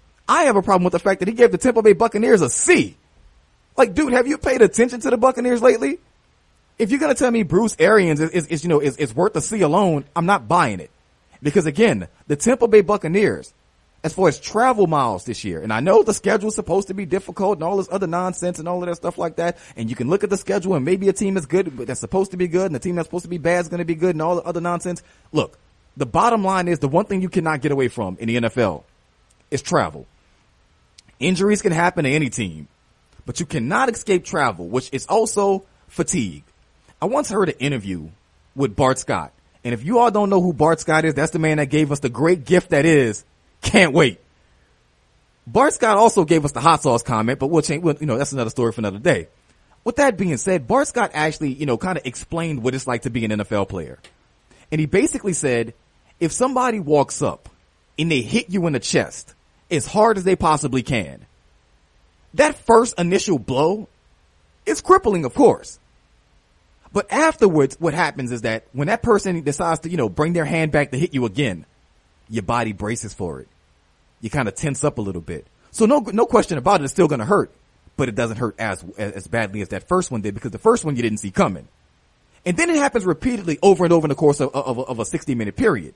I have a problem with the fact that he gave the Tampa Bay Buccaneers a C. Like, dude, have you paid attention to the Buccaneers lately? If you're going to tell me Bruce Arians is, is, is you know, is, is worth a C alone, I'm not buying it. Because again, the Tampa Bay Buccaneers, as far as travel miles this year, and I know the schedule's supposed to be difficult and all this other nonsense and all of that stuff like that, and you can look at the schedule and maybe a team is good, but that's supposed to be good, and the team that's supposed to be bad is going to be good and all the other nonsense. Look, the bottom line is the one thing you cannot get away from in the N F L is travel. Injuries can happen to any team, but you cannot escape travel, which is also fatigue. I once heard an interview with Bart Scott, and if you all don't know who Bart Scott is, that's the man that gave us the great gift that is Can't Wait. Bart Scott also gave us the hot sauce comment, but we'll change, you know, that's another story for another day. With that being said, Bart Scott actually, you know, kind of explained what it's like to be an N F L player. And he basically said, if somebody walks up and they hit you in the chest as hard as they possibly can, that first initial blow is crippling, of course. But afterwards, what happens is that when that person decides to, you know, bring their hand back to hit you again, your body braces for it. You kind of tense up a little bit. So no, no question about it, it's still going to hurt, but it doesn't hurt as, as badly as that first one did, because the first one you didn't see coming. And then it happens repeatedly over and over in the course of, of, of a sixty minute period.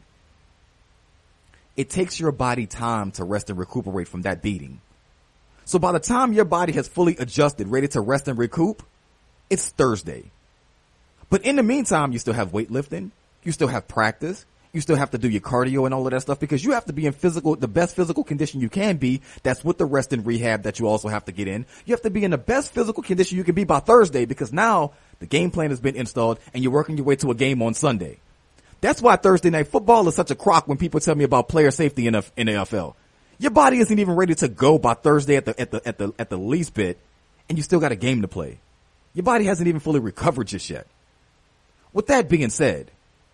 It takes your body time to rest and recuperate from that beating. So by the time your body has fully adjusted, ready to rest and recoup, it's Thursday. But in the meantime, you still have weightlifting, you still have practice, you still have to do your cardio and all of that stuff, because you have to be in physical, the best physical condition you can be. That's with the rest and rehab that you also have to get in. You have to be in the best physical condition you can be by Thursday, because now the game plan has been installed and you're working your way to a game on Sunday. That's why Thursday night football is such a crock when people tell me about player safety in the N F L. Your body isn't even ready to go by Thursday at the, at the, at the, at the least bit, and you still got a game to play. Your body hasn't even fully recovered just yet. With that being said,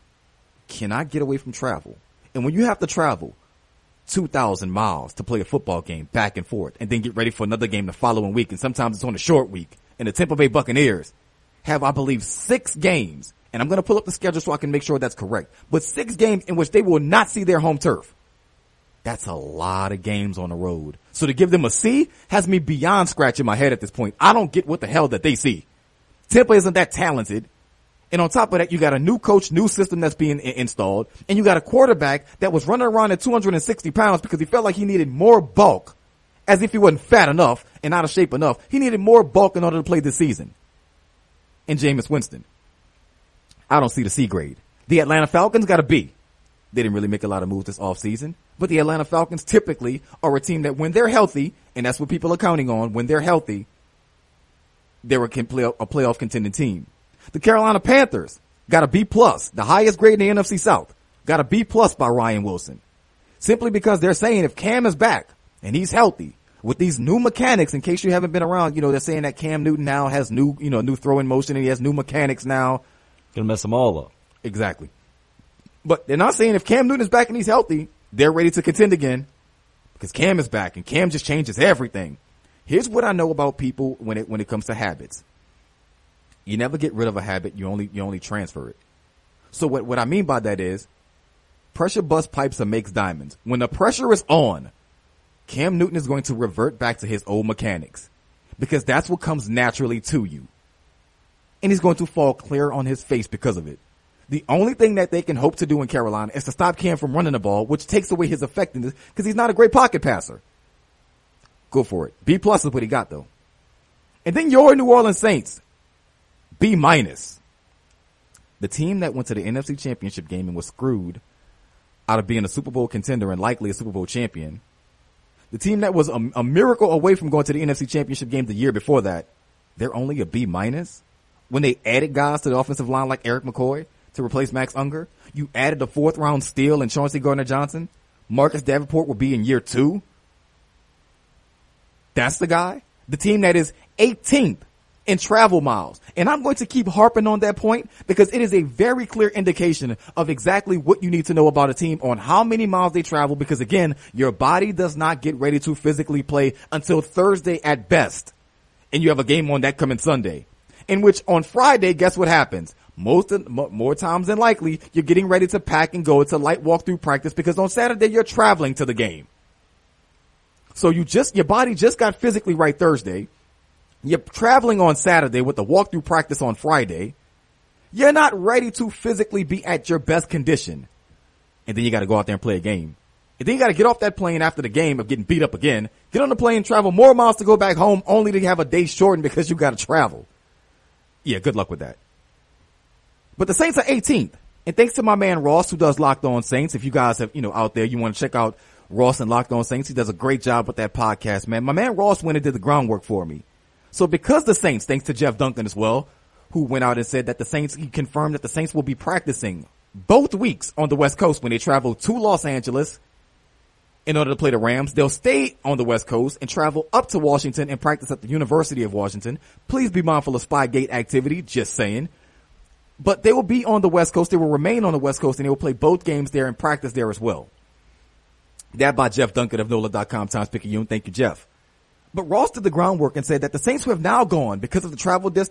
cannot get away from travel. And when you have to travel two thousand miles to play a football game back and forth and then get ready for another game the following week, and sometimes it's on a short week, and the Tampa Bay Buccaneers have, I believe, six games, and I'm going to pull up the schedule so I can make sure that's correct, but six games in which they will not see their home turf. That's a lot of games on the road. So to give them a C has me beyond scratching my head at this point. I don't get what the hell that they see. Tampa isn't that talented. And on top of that, you got a new coach, new system that's being I- installed, and you got a quarterback that was running around at two hundred sixty pounds because he felt like he needed more bulk, as if he wasn't fat enough and out of shape enough. He needed more bulk in order to play this season. And Jameis Winston, I don't see the C grade. The Atlanta Falcons got a B. They didn't really make a lot of moves this offseason, but the Atlanta Falcons typically are a team that when they're healthy, and that's what people are counting on, when they're healthy, they're a, play- a playoff contending team. The Carolina Panthers got a B plus, the highest grade in the N F C South, got a B plus by Ryan Wilson. Simply because they're saying if Cam is back and he's healthy with these new mechanics, in case you haven't been around, you know, they're saying that Cam Newton now has new, you know, new throwing motion and he has new mechanics now. Gonna mess them all up. Exactly. But they're not saying if Cam Newton is back and he's healthy, they're ready to contend again, because Cam is back and Cam just changes everything. Here's what I know about people when it, when it comes to habits. You never get rid of a habit. You only, you only transfer it. So what, what I mean by that is pressure bust pipes and makes diamonds. When the pressure is on, Cam Newton is going to revert back to his old mechanics, because that's what comes naturally to you. And he's going to fall clear on his face because of it. The only thing that they can hope to do in Carolina is to stop Cam from running the ball, which takes away his effectiveness because he's not a great pocket passer. Go for it. B plus is what he got though. And then your New Orleans Saints, B minus. The team that went to the N F C Championship game and was screwed out of being a Super Bowl contender and likely a Super Bowl champion. The team that was a, a miracle away from going to the N F C Championship game the year before that, they're only a B minus. When they added guys to the offensive line like Eric McCoy to replace Max Unger, you added a fourth round steal in Chauncey Gardner-Johnson. Marcus Davenport will be in year two. That's the guy. The team that is eighteenth in travel miles. And I'm going to keep harping on that point because it is a very clear indication of exactly what you need to know about a team on how many miles they travel, because again, your body does not get ready to physically play until Thursday at best. And you have a game on that coming Sunday, in which on Friday, guess what happens? Most of, more times than likely, you're getting ready to pack and go. It's a light walkthrough practice because on Saturday you're traveling to the game. So you just, your body just got physically right Thursday. You're traveling on Saturday with the walkthrough practice on Friday. You're not ready to physically be at your best condition. And then you got to go out there and play a game. And then you got to get off that plane after the game of getting beat up again. Get on the plane, travel more miles to go back home only to have a day shortened because you got to travel. Yeah, good luck with that. But the Saints are eighteenth. And thanks to my man Ross, who does Locked On Saints. If you guys have, you know, out there, you want to check out Ross and Locked On Saints, he does a great job with that podcast, man. My man Ross went and did the groundwork for me. So because the Saints, thanks to Jeff Duncan as well, who went out and said that the Saints, he confirmed that the Saints will be practicing both weeks on the West Coast when they travel to Los Angeles in order to play the Rams. They'll stay on the West Coast and travel up to Washington and practice at the University of Washington. Please be mindful of Spygate activity, just saying. But they will be on the West Coast. They will remain on the West Coast and they will play both games there and practice there as well. That by Jeff Duncan of N O L A dot com, Times Picayune. Thank you, Jeff. But Ross did the groundwork and said that the Saints, who have now gone, because of the travel distance,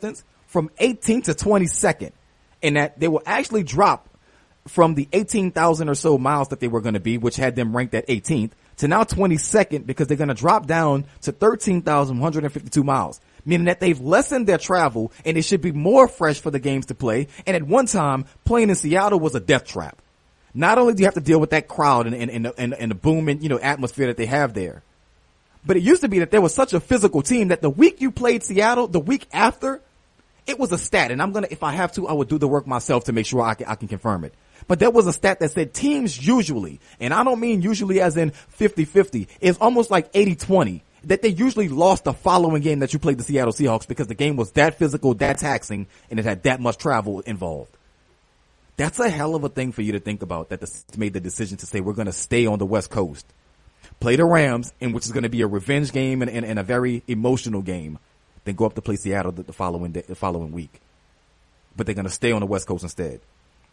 from eighteenth to twenty-second, and that they will actually drop from the eighteen thousand or so miles that they were going to be, which had them ranked at eighteenth, to now twenty-second because they're going to drop down to thirteen thousand one hundred fifty-two miles, meaning that they've lessened their travel and it should be more fresh for the games to play. And at one time, playing in Seattle was a death trap. Not only do you have to deal with that crowd and, and, and, and, and the booming, you know, atmosphere that they have there, but it used to be that there was such a physical team that the week you played Seattle, the week after, it was a stat. And I'm going to, if I have to, I would do the work myself to make sure I can, I can confirm it. But there was a stat that said teams usually, and I don't mean usually as in fifty-fifty, it's almost like eighty twenty, that they usually lost the following game that you played the Seattle Seahawks because the game was that physical, that taxing, and it had that much travel involved. That's a hell of a thing for you to think about, that the Saints made the decision to say we're going to stay on the West Coast, play the Rams, and which is going to be a revenge game and, and, and a very emotional game, then go up to play Seattle the, the following day, the following week. But they're going to stay on the West Coast instead.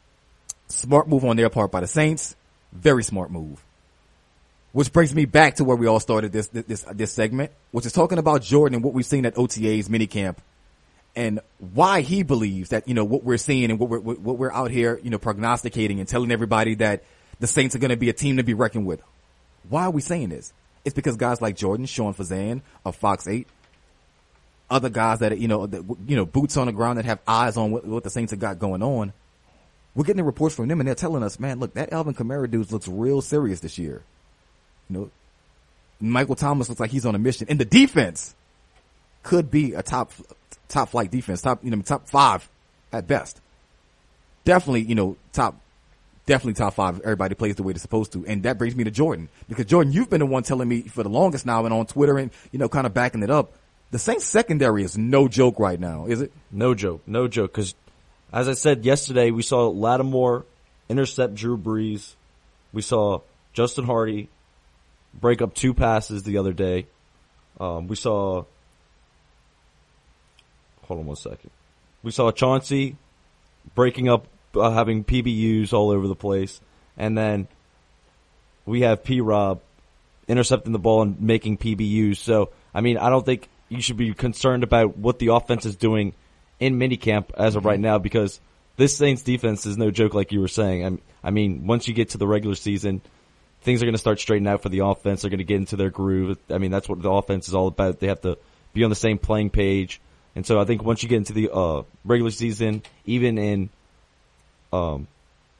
Smart move on their part by the Saints. Very smart move. Which brings me back to where we all started this this this segment, which is talking about Jordan and what we've seen at O T A's minicamp, and why he believes that, you know, what we're seeing and what we're what we're out here, you know, prognosticating and telling everybody that the Saints are going to be a team to be reckoned with. Why are we saying this? It's because guys like Jordan, Sean Fazan of Fox eight, other guys that, you know, that, you know, boots on the ground that have eyes on what, what the Saints have got going on. We're getting the reports from them and they're telling us, man, look, that Alvin Kamara dude looks real serious this year. You know, Michael Thomas looks like he's on a mission, and the defense could be a top, top flight defense, top, you know, top five at best. Definitely, you know, top, definitely top five. Everybody plays the way they're supposed to. And that brings me to Jordan, because Jordan, you've been the one telling me for the longest now and on Twitter and, you know, kind of backing it up. The Saints secondary is no joke right now, is it? No joke, no joke. Cause as I said yesterday, we saw Lattimore intercept Drew Brees. We saw Justin Hardy break up two passes the other day. Um, we saw, hold on one second. We saw Chauncey breaking up, uh, having P B Us all over the place. And then we have P-Rob intercepting the ball and making P B Us. So, I mean, I don't think you should be concerned about what the offense is doing in minicamp as of right now, because this Saints defense is no joke, like you were saying. I mean, once you get to the regular season, things are going to start straightening out for the offense. They're going to get into their groove. I mean, that's what the offense is all about. They have to be on the same playing page. And so I think once you get into the uh, regular season, even in um,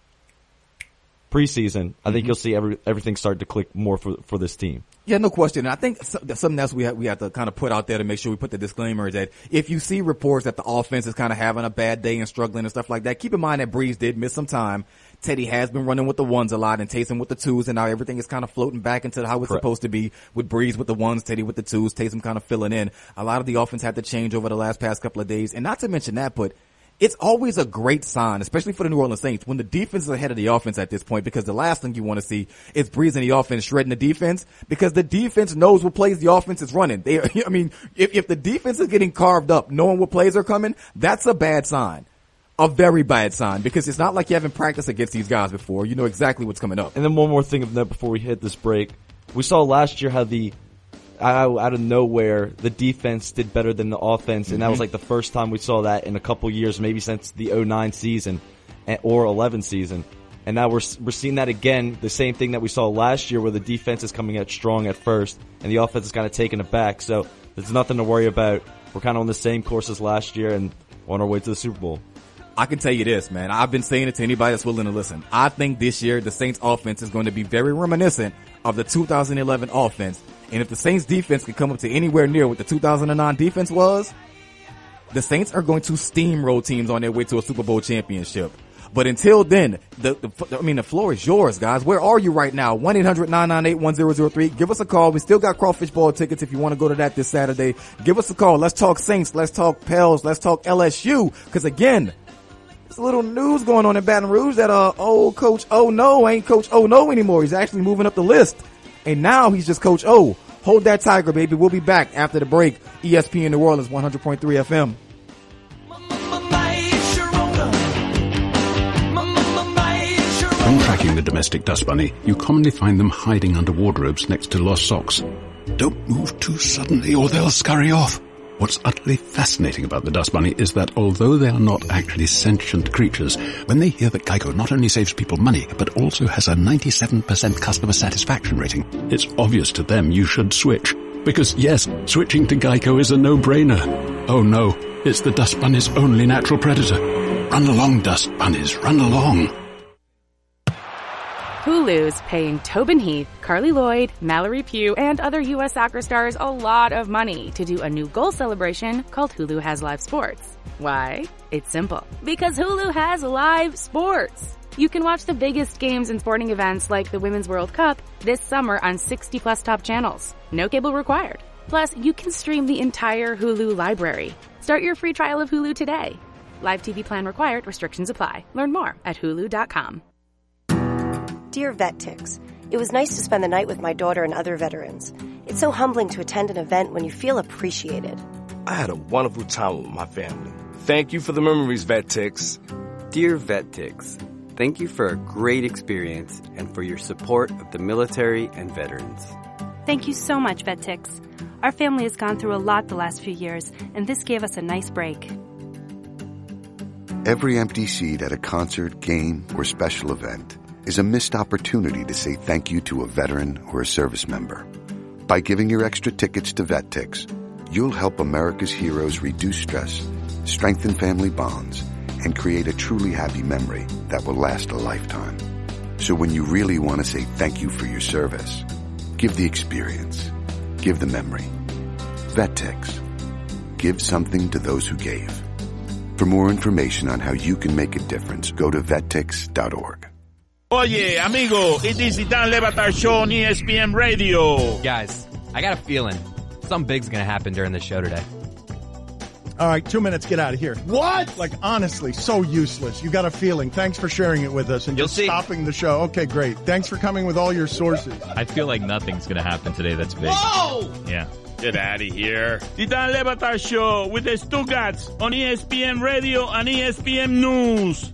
preseason, I think mm-hmm. you'll see every, everything start to click more for for this team. Yeah, no question. And I think something else we have, we have to kind of put out there to make sure we put the disclaimer is that if you see reports that the offense is kind of having a bad day and struggling and stuff like that, keep in mind that Brees did miss some time. Teddy has been running with the ones a lot and Taysom with the twos, and now everything is kind of floating back into how it's Correct. supposed to be, with Brees with the ones, Teddy with the twos, Taysom kind of filling in. A lot of the offense had to change over the last past couple of days. And not to mention that, but it's always a great sign, especially for the New Orleans Saints, when the defense is ahead of the offense at this point, because the last thing you want to see is Brees and the offense shredding the defense, because the defense knows what plays the offense is running. They, I mean, if, if the defense is getting carved up, knowing what plays are coming, that's a bad sign. A very bad sign, because it's not like you haven't practiced against these guys before. You know exactly what's coming up. And then one more thing of note before we hit this break. We saw last year how the, out of nowhere, the defense did better than the offense, and mm-hmm. that was like the first time we saw that in a couple years, maybe since the oh nine season or eleven season. And now we're we're seeing that again, the same thing that we saw last year, where the defense is coming out strong at first and the offense is kind of taking it back. So there's nothing to worry about. We're kind of on the same course as last year and on our way to the Super Bowl. I can tell you this, man. I've been saying it to anybody that's willing to listen. I think this year the Saints offense is going to be very reminiscent of the two thousand eleven offense. And if the Saints defense can come up to anywhere near what the two thousand nine defense was, the Saints are going to steamroll teams on their way to a Super Bowl championship. But until then, the, the I mean, the floor is yours, guys. Where are you right now? one eight hundred nine nine eight one zero zero three. Give us a call. We still got Crawfish Ball tickets if you want to go to that this Saturday. Give us a call. Let's talk Saints. Let's talk Pels. Let's talk L S U. Because again, there's a little news going on in Baton Rouge that uh old Coach Oh No ain't Coach Oh No anymore. He's actually moving up the list. And now he's just Coach O. Hold that tiger, baby. We'll be back after the break. E S P N New Orleans, one hundred point three F M. When tracking the domestic dust bunny, you commonly find them hiding under wardrobes next to lost socks. Don't move too suddenly or they'll scurry off. What's utterly fascinating about the Dust Bunny is that although they are not actually sentient creatures, when they hear that Geico not only saves people money, but also has a ninety-seven percent customer satisfaction rating, it's obvious to them you should switch. Because yes, switching to Geico is a no-brainer. Oh no, it's the Dust Bunny's only natural predator. Run along, Dust Bunnies, run along. Hulu's paying Tobin Heath, Carly Lloyd, Mallory Pugh, and other U S soccer stars a lot of money to do a new goal celebration called Hulu Has Live Sports. Why? It's simple. Because Hulu has live sports. You can watch the biggest games and sporting events like the Women's World Cup this summer on sixty plus top channels. No cable required. Plus, you can stream the entire Hulu library. Start your free trial of Hulu today. Live T V plan required. Restrictions apply. Learn more at hulu dot com. Dear VetTix, it was nice to spend the night with my daughter and other veterans. It's so humbling to attend an event when you feel appreciated. I had a wonderful time with my family. Thank you for the memories, VetTix. Dear VetTix, thank you for a great experience and for your support of the military and veterans. Thank you so much, VetTix. Our family has gone through a lot the last few years, and this gave us a nice break. Every empty seat at a concert, game, or special event is a missed opportunity to say thank you to a veteran or a service member. By giving your extra tickets to VetTix, you'll help America's heroes reduce stress, strengthen family bonds, and create a truly happy memory that will last a lifetime. So when you really want to say thank you for your service, give the experience. Give the memory. VetTix. Give something to those who gave. For more information on how you can make a difference, go to vettix dot org. Oye, amigo, it is the Dan Le Batard Show on E S P N Radio. Guys, I got a feeling something big's gonna happen during the show today. All right, two minutes, get out of here. What? Like, honestly, so useless. You got a feeling. Thanks for sharing it with us and You'll just see. stopping the show. Okay, great. Thanks for coming with all your sources. I feel like nothing's going to happen today that's big. Whoa! Yeah. Get out of here. The Dan Le Batard Show with the Stugatz on E S P N Radio and E S P N News.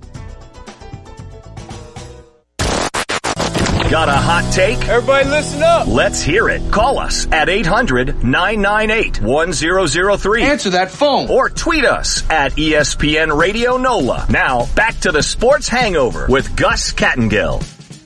Got a hot take? Everybody listen up. Let's hear it. Call us at eight hundred nine nine eight one zero zero three. Answer that phone. Or tweet us at E S P N Radio NOLA. Now, back to the Sports Hangover with Gus Kattengill.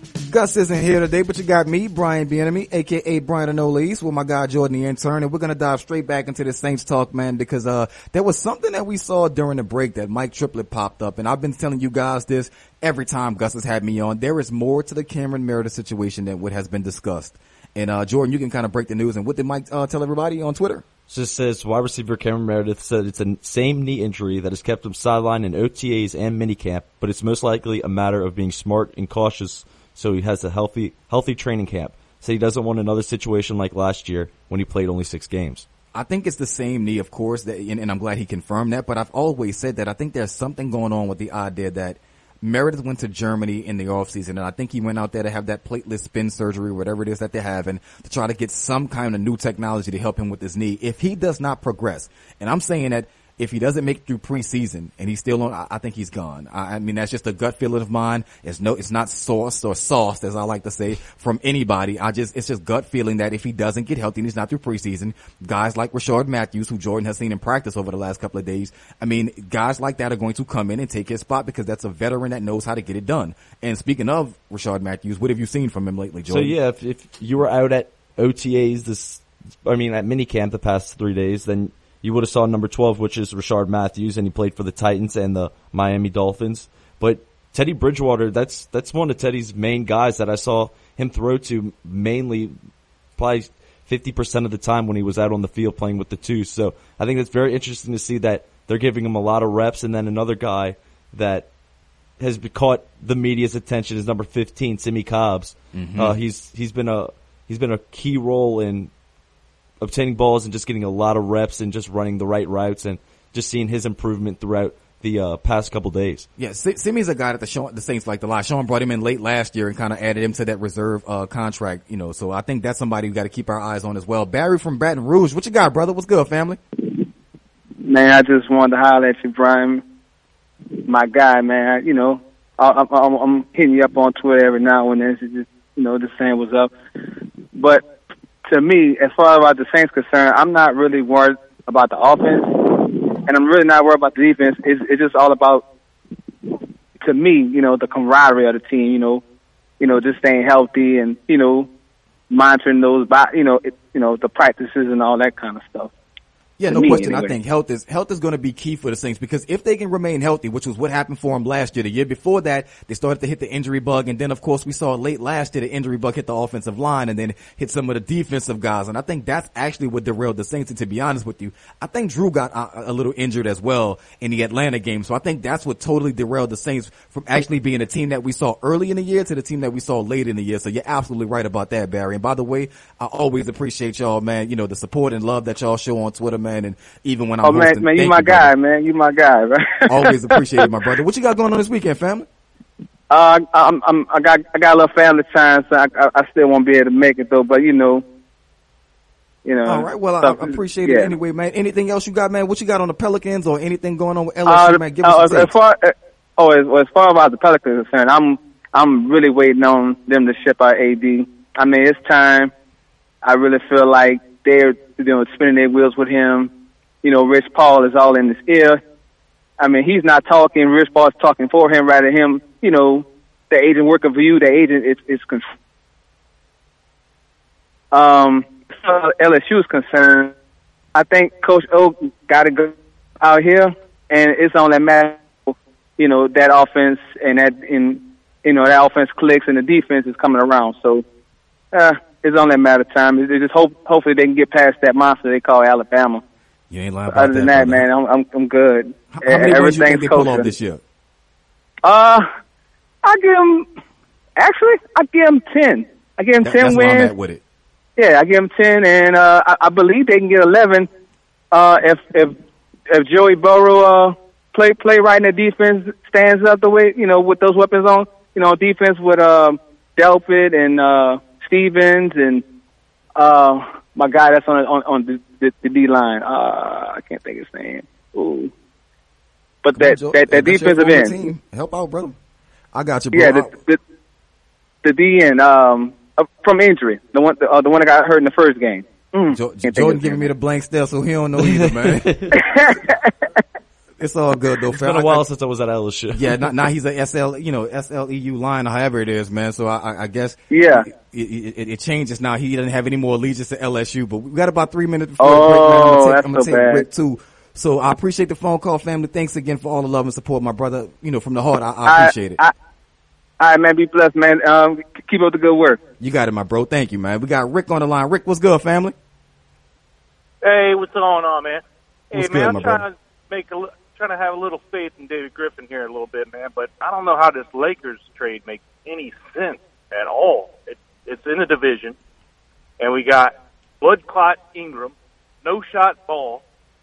Gus isn't here today, but you got me, Brian Bienemy, a k a. Brian Anolis, with my guy Jordan the Intern, and we're going to dive straight back into the Saints talk, man, because uh there was something that we saw during the break that Mike Triplett popped up, and I've been telling you guys this every time Gus has had me on. There is more to the Cameron Meredith situation than what has been discussed. And uh Jordan, you can kind of break the news, and what did Mike uh, tell everybody on Twitter? Just says wide receiver Cameron Meredith said it's the same knee injury that has kept him sidelined in O T As and minicamp, but it's most likely a matter of being smart and cautious so he has a healthy healthy training camp. Said he doesn't want another situation like last year when he played only six games. I think it's the same knee, of course, that, and, and I'm glad he confirmed that, but I've always said that I think there's something going on with the idea that Meredith went to Germany in the offseason, and I think he went out there to have that platelet spin surgery, whatever it is that they're having, to try to get some kind of new technology to help him with his knee. If he does not progress, and I'm saying that if he doesn't make it through preseason and he's still on, I, I think he's gone. I, I mean, that's just a gut feeling of mine. It's no, it's not sourced or sauced, as I like to say, from anybody. I just, it's just gut feeling that if he doesn't get healthy and he's not through preseason, guys like Rashard Matthews, who Jordan has seen in practice over the last couple of days, I mean, guys like that are going to come in and take his spot because that's a veteran that knows how to get it done. And speaking of Rashard Matthews, what have you seen from him lately, Jordan? So yeah, if, if you were out at O T As this, I mean, at minicamp the past three days, then you would have saw number twelve, which is Rashard Matthews, and he played for the Titans and the Miami Dolphins. But Teddy Bridgewater, that's that's one of Teddy's main guys that I saw him throw to mainly probably fifty percent of the time when he was out on the field playing with the two. So I think it's very interesting to see that they're giving him a lot of reps. And then another guy that has caught the media's attention is number fifteen, Simi Cobbs. Mm-hmm. Uh, he's he's been a he's been a key role in obtaining balls and just getting a lot of reps and just running the right routes and just seeing his improvement throughout the uh, past couple days. Yeah, Simi's a guy that the, Sean, the Saints like a lot. Sean brought him in late last year and kind of added him to that reserve uh, contract, you know. So I think that's somebody we got to keep our eyes on as well. Barry from Baton Rouge, what you got, brother? What's good, family? Man, I just wanted to holler at you, Brian, my guy, man. You know, I, I, I'm, I'm hitting you up on Twitter every now and then, so just, you know, just saying what's up. But to me, as far as the Saints concerned, I'm not really worried about the offense, and I'm really not worried about the defense. It's, it's just all about, to me, you know, the camaraderie of the team. You know, you know, just staying healthy and you know, monitoring those, you know, it, you know, the practices and all that kind of stuff. Yeah, no me, question. anyway. I think health is health is going to be key for the Saints because if they can remain healthy, which was what happened for them last year, the year before that, they started to hit the injury bug, and then of course we saw late last year the injury bug hit the offensive line and then hit some of the defensive guys, and I think that's actually what derailed the Saints. And to be honest with you, I think Drew got a, a little injured as well in the Atlanta game, so I think that's what totally derailed the Saints from actually being a team that we saw early in the year to the team that we saw late in the year. So you're absolutely right about that, Barry. And by the way, I always appreciate y'all, man. You know, the support and love that y'all show on Twitter, man, and even when I'm oh man, hosting, man, you thank my you, guy, brother. man. You my guy, right? Always appreciate it, my brother. What you got going on this weekend, family? Uh, I'm, I'm, I got, I got a little family time, so I, I, I still won't be able to make it though. But you know, you know. All right. Well, I, I appreciate yeah. it anyway, man. Anything else you got, man? What you got on the Pelicans or anything going on with L S U, Uh, man? Give us uh, some as, as takes. far, uh, oh, as, as far about the Pelicans concerned, I'm, I'm really waiting on them to ship out A D. I mean, it's time. I really feel like they're, you know, spinning their wheels with him. You know, Rich Paul is all in his ear. I mean, he's not talking. Rich Paul's talking for him rather than him, you know, the agent working for you. The agent is, is control. Um, as far as L S U is concerned, I think Coach O got to go out here, and it's on that matter, you know, that offense and that, in, you know, that offense clicks and the defense is coming around. So, uh, it's on that matter of time. It's just hope, hopefully they can get past that monster they call Alabama. You ain't lying about Other than that, that, man, I'm, I'm, I'm good. How many wins you think Everything's they pull off kosher. this year? Uh, I give him, actually, I give him ten. I give him That- ten that's where I'm wins. at with it. Yeah, I give him ten, and uh, I, I believe they can get eleven uh, if if if Joey Burrow uh, play play right and the defense stands up the way, you know, with those weapons on. You know, defense with um, Delpit and uh, Stevens and uh, my guy that's on on, on the, the, the D line. Uh, I can't think of his name. Ooh. But Come on, that Joe. that, that That's your defensive former end. team. Help out, brother. I got you, bro. Yeah, the, the the D end um uh, from injury, the one the, uh, the one that got hurt in the first game. Mm, Jo- can't think Jordan of his giving name. me the blank stare, so he don't know either, man. It's all good though. It's fam. been a I- while I- since I was at L S U. Yeah, now, now he's a S L, you know, S L E U line, or however it is, man. So I, I, I guess Yeah. it, it, it changes now. He doesn't have any more allegiance to L S U. But we got about three minutes before Oh, the break, man. I'm gonna take, that's I'm gonna so take bad. Rick too. So I appreciate the phone call, family. Thanks again for all the love and support, my brother. You know, from the heart, I, I appreciate it. I, all right, man. Be blessed, man. Um, keep up the good work. You got it, my bro. Thank you, man. We got Rick on the line. Rick, what's good, family? Hey, what's going on, man? Hey, What's man, good, I'm my trying brother? to make a li- trying to have a little faith in David Griffin here a little bit, man. But I don't know how this Lakers trade makes any sense at all. It, it's in the division, and we got blood clot Ingram, no shot Ball.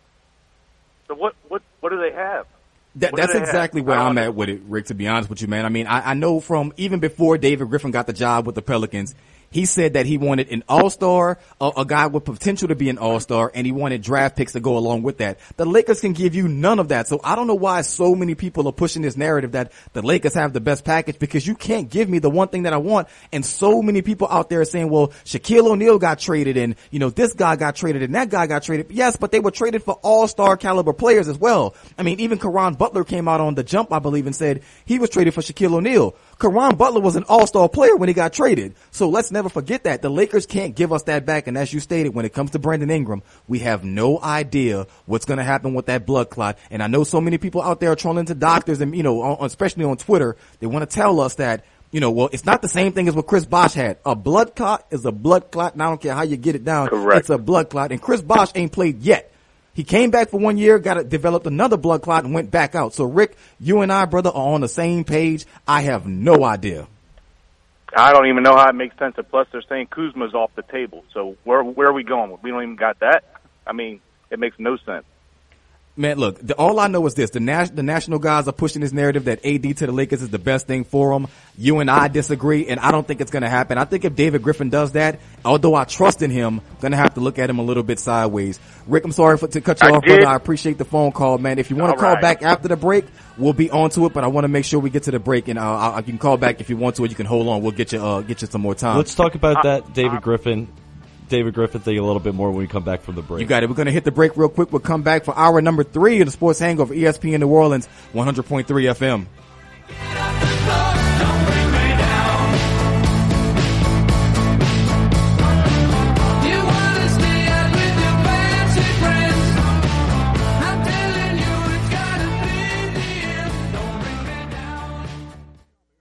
So what what what do they have? That, What do that's they have? exactly where I I'm don't- at with it, Rick, to be honest with you, man. I mean, I, I know from even before David Griffin got the job with the Pelicans, he said that he wanted an all-star, a, a guy with potential to be an all-star, and he wanted draft picks to go along with that. The Lakers can give you none of that. So I don't know why so many people are pushing this narrative that the Lakers have the best package, because you can't give me the one thing that I want. And so many people out there are saying, well, Shaquille O'Neal got traded, and, you know, this guy got traded, and that guy got traded. Yes, but they were traded for all-star caliber players as well. I mean, even Caron Butler came out on The Jump, I believe, and said he was traded for Shaquille O'Neal. Caron Butler was an all-star player when he got traded. So let's never forget that. The Lakers can't give us that back. And as you stated, when it comes to Brandon Ingram, we have no idea what's going to happen with that blood clot. And I know so many people out there are trolling to doctors and, you know, on, especially on Twitter, they want to tell us that, you know, well, it's not the same thing as what Chris Bosh had. A blood clot is a blood clot, and I don't care how you get it down. Correct. It's a blood clot. And Chris Bosh ain't played yet. He came back for one year, got a, developed another blood clot, and went back out. So, Rick, you and I, brother, are on the same page. I have no idea. I don't even know how it makes sense. And plus, they're saying Kuzma's off the table. So where where are we going? We don't even got that. I mean, it makes no sense. Man, look, the, all I know is this. The, nas- the national guys are pushing this narrative that A D to the Lakers is the best thing for them. You and I disagree, and I don't think it's going to happen. I think if David Griffin does that, although I trust in him, I'm going to have to look at him a little bit sideways. Rick, I'm sorry for, to cut you I off, did. brother. I appreciate the phone call, man. If you want to All call right. back after the break, we'll be on to it, but I want to make sure we get to the break, and uh, I, you can call back if you want to, or you can hold on. We'll get you, uh, get you some more time. Let's talk about that, David Griffin. David Griffin thing a little bit more when we come back from the break. You got it. We're going to hit the break real quick. We'll come back for hour number three of the Sports Hangover, E S P N New Orleans, one hundred point three F M.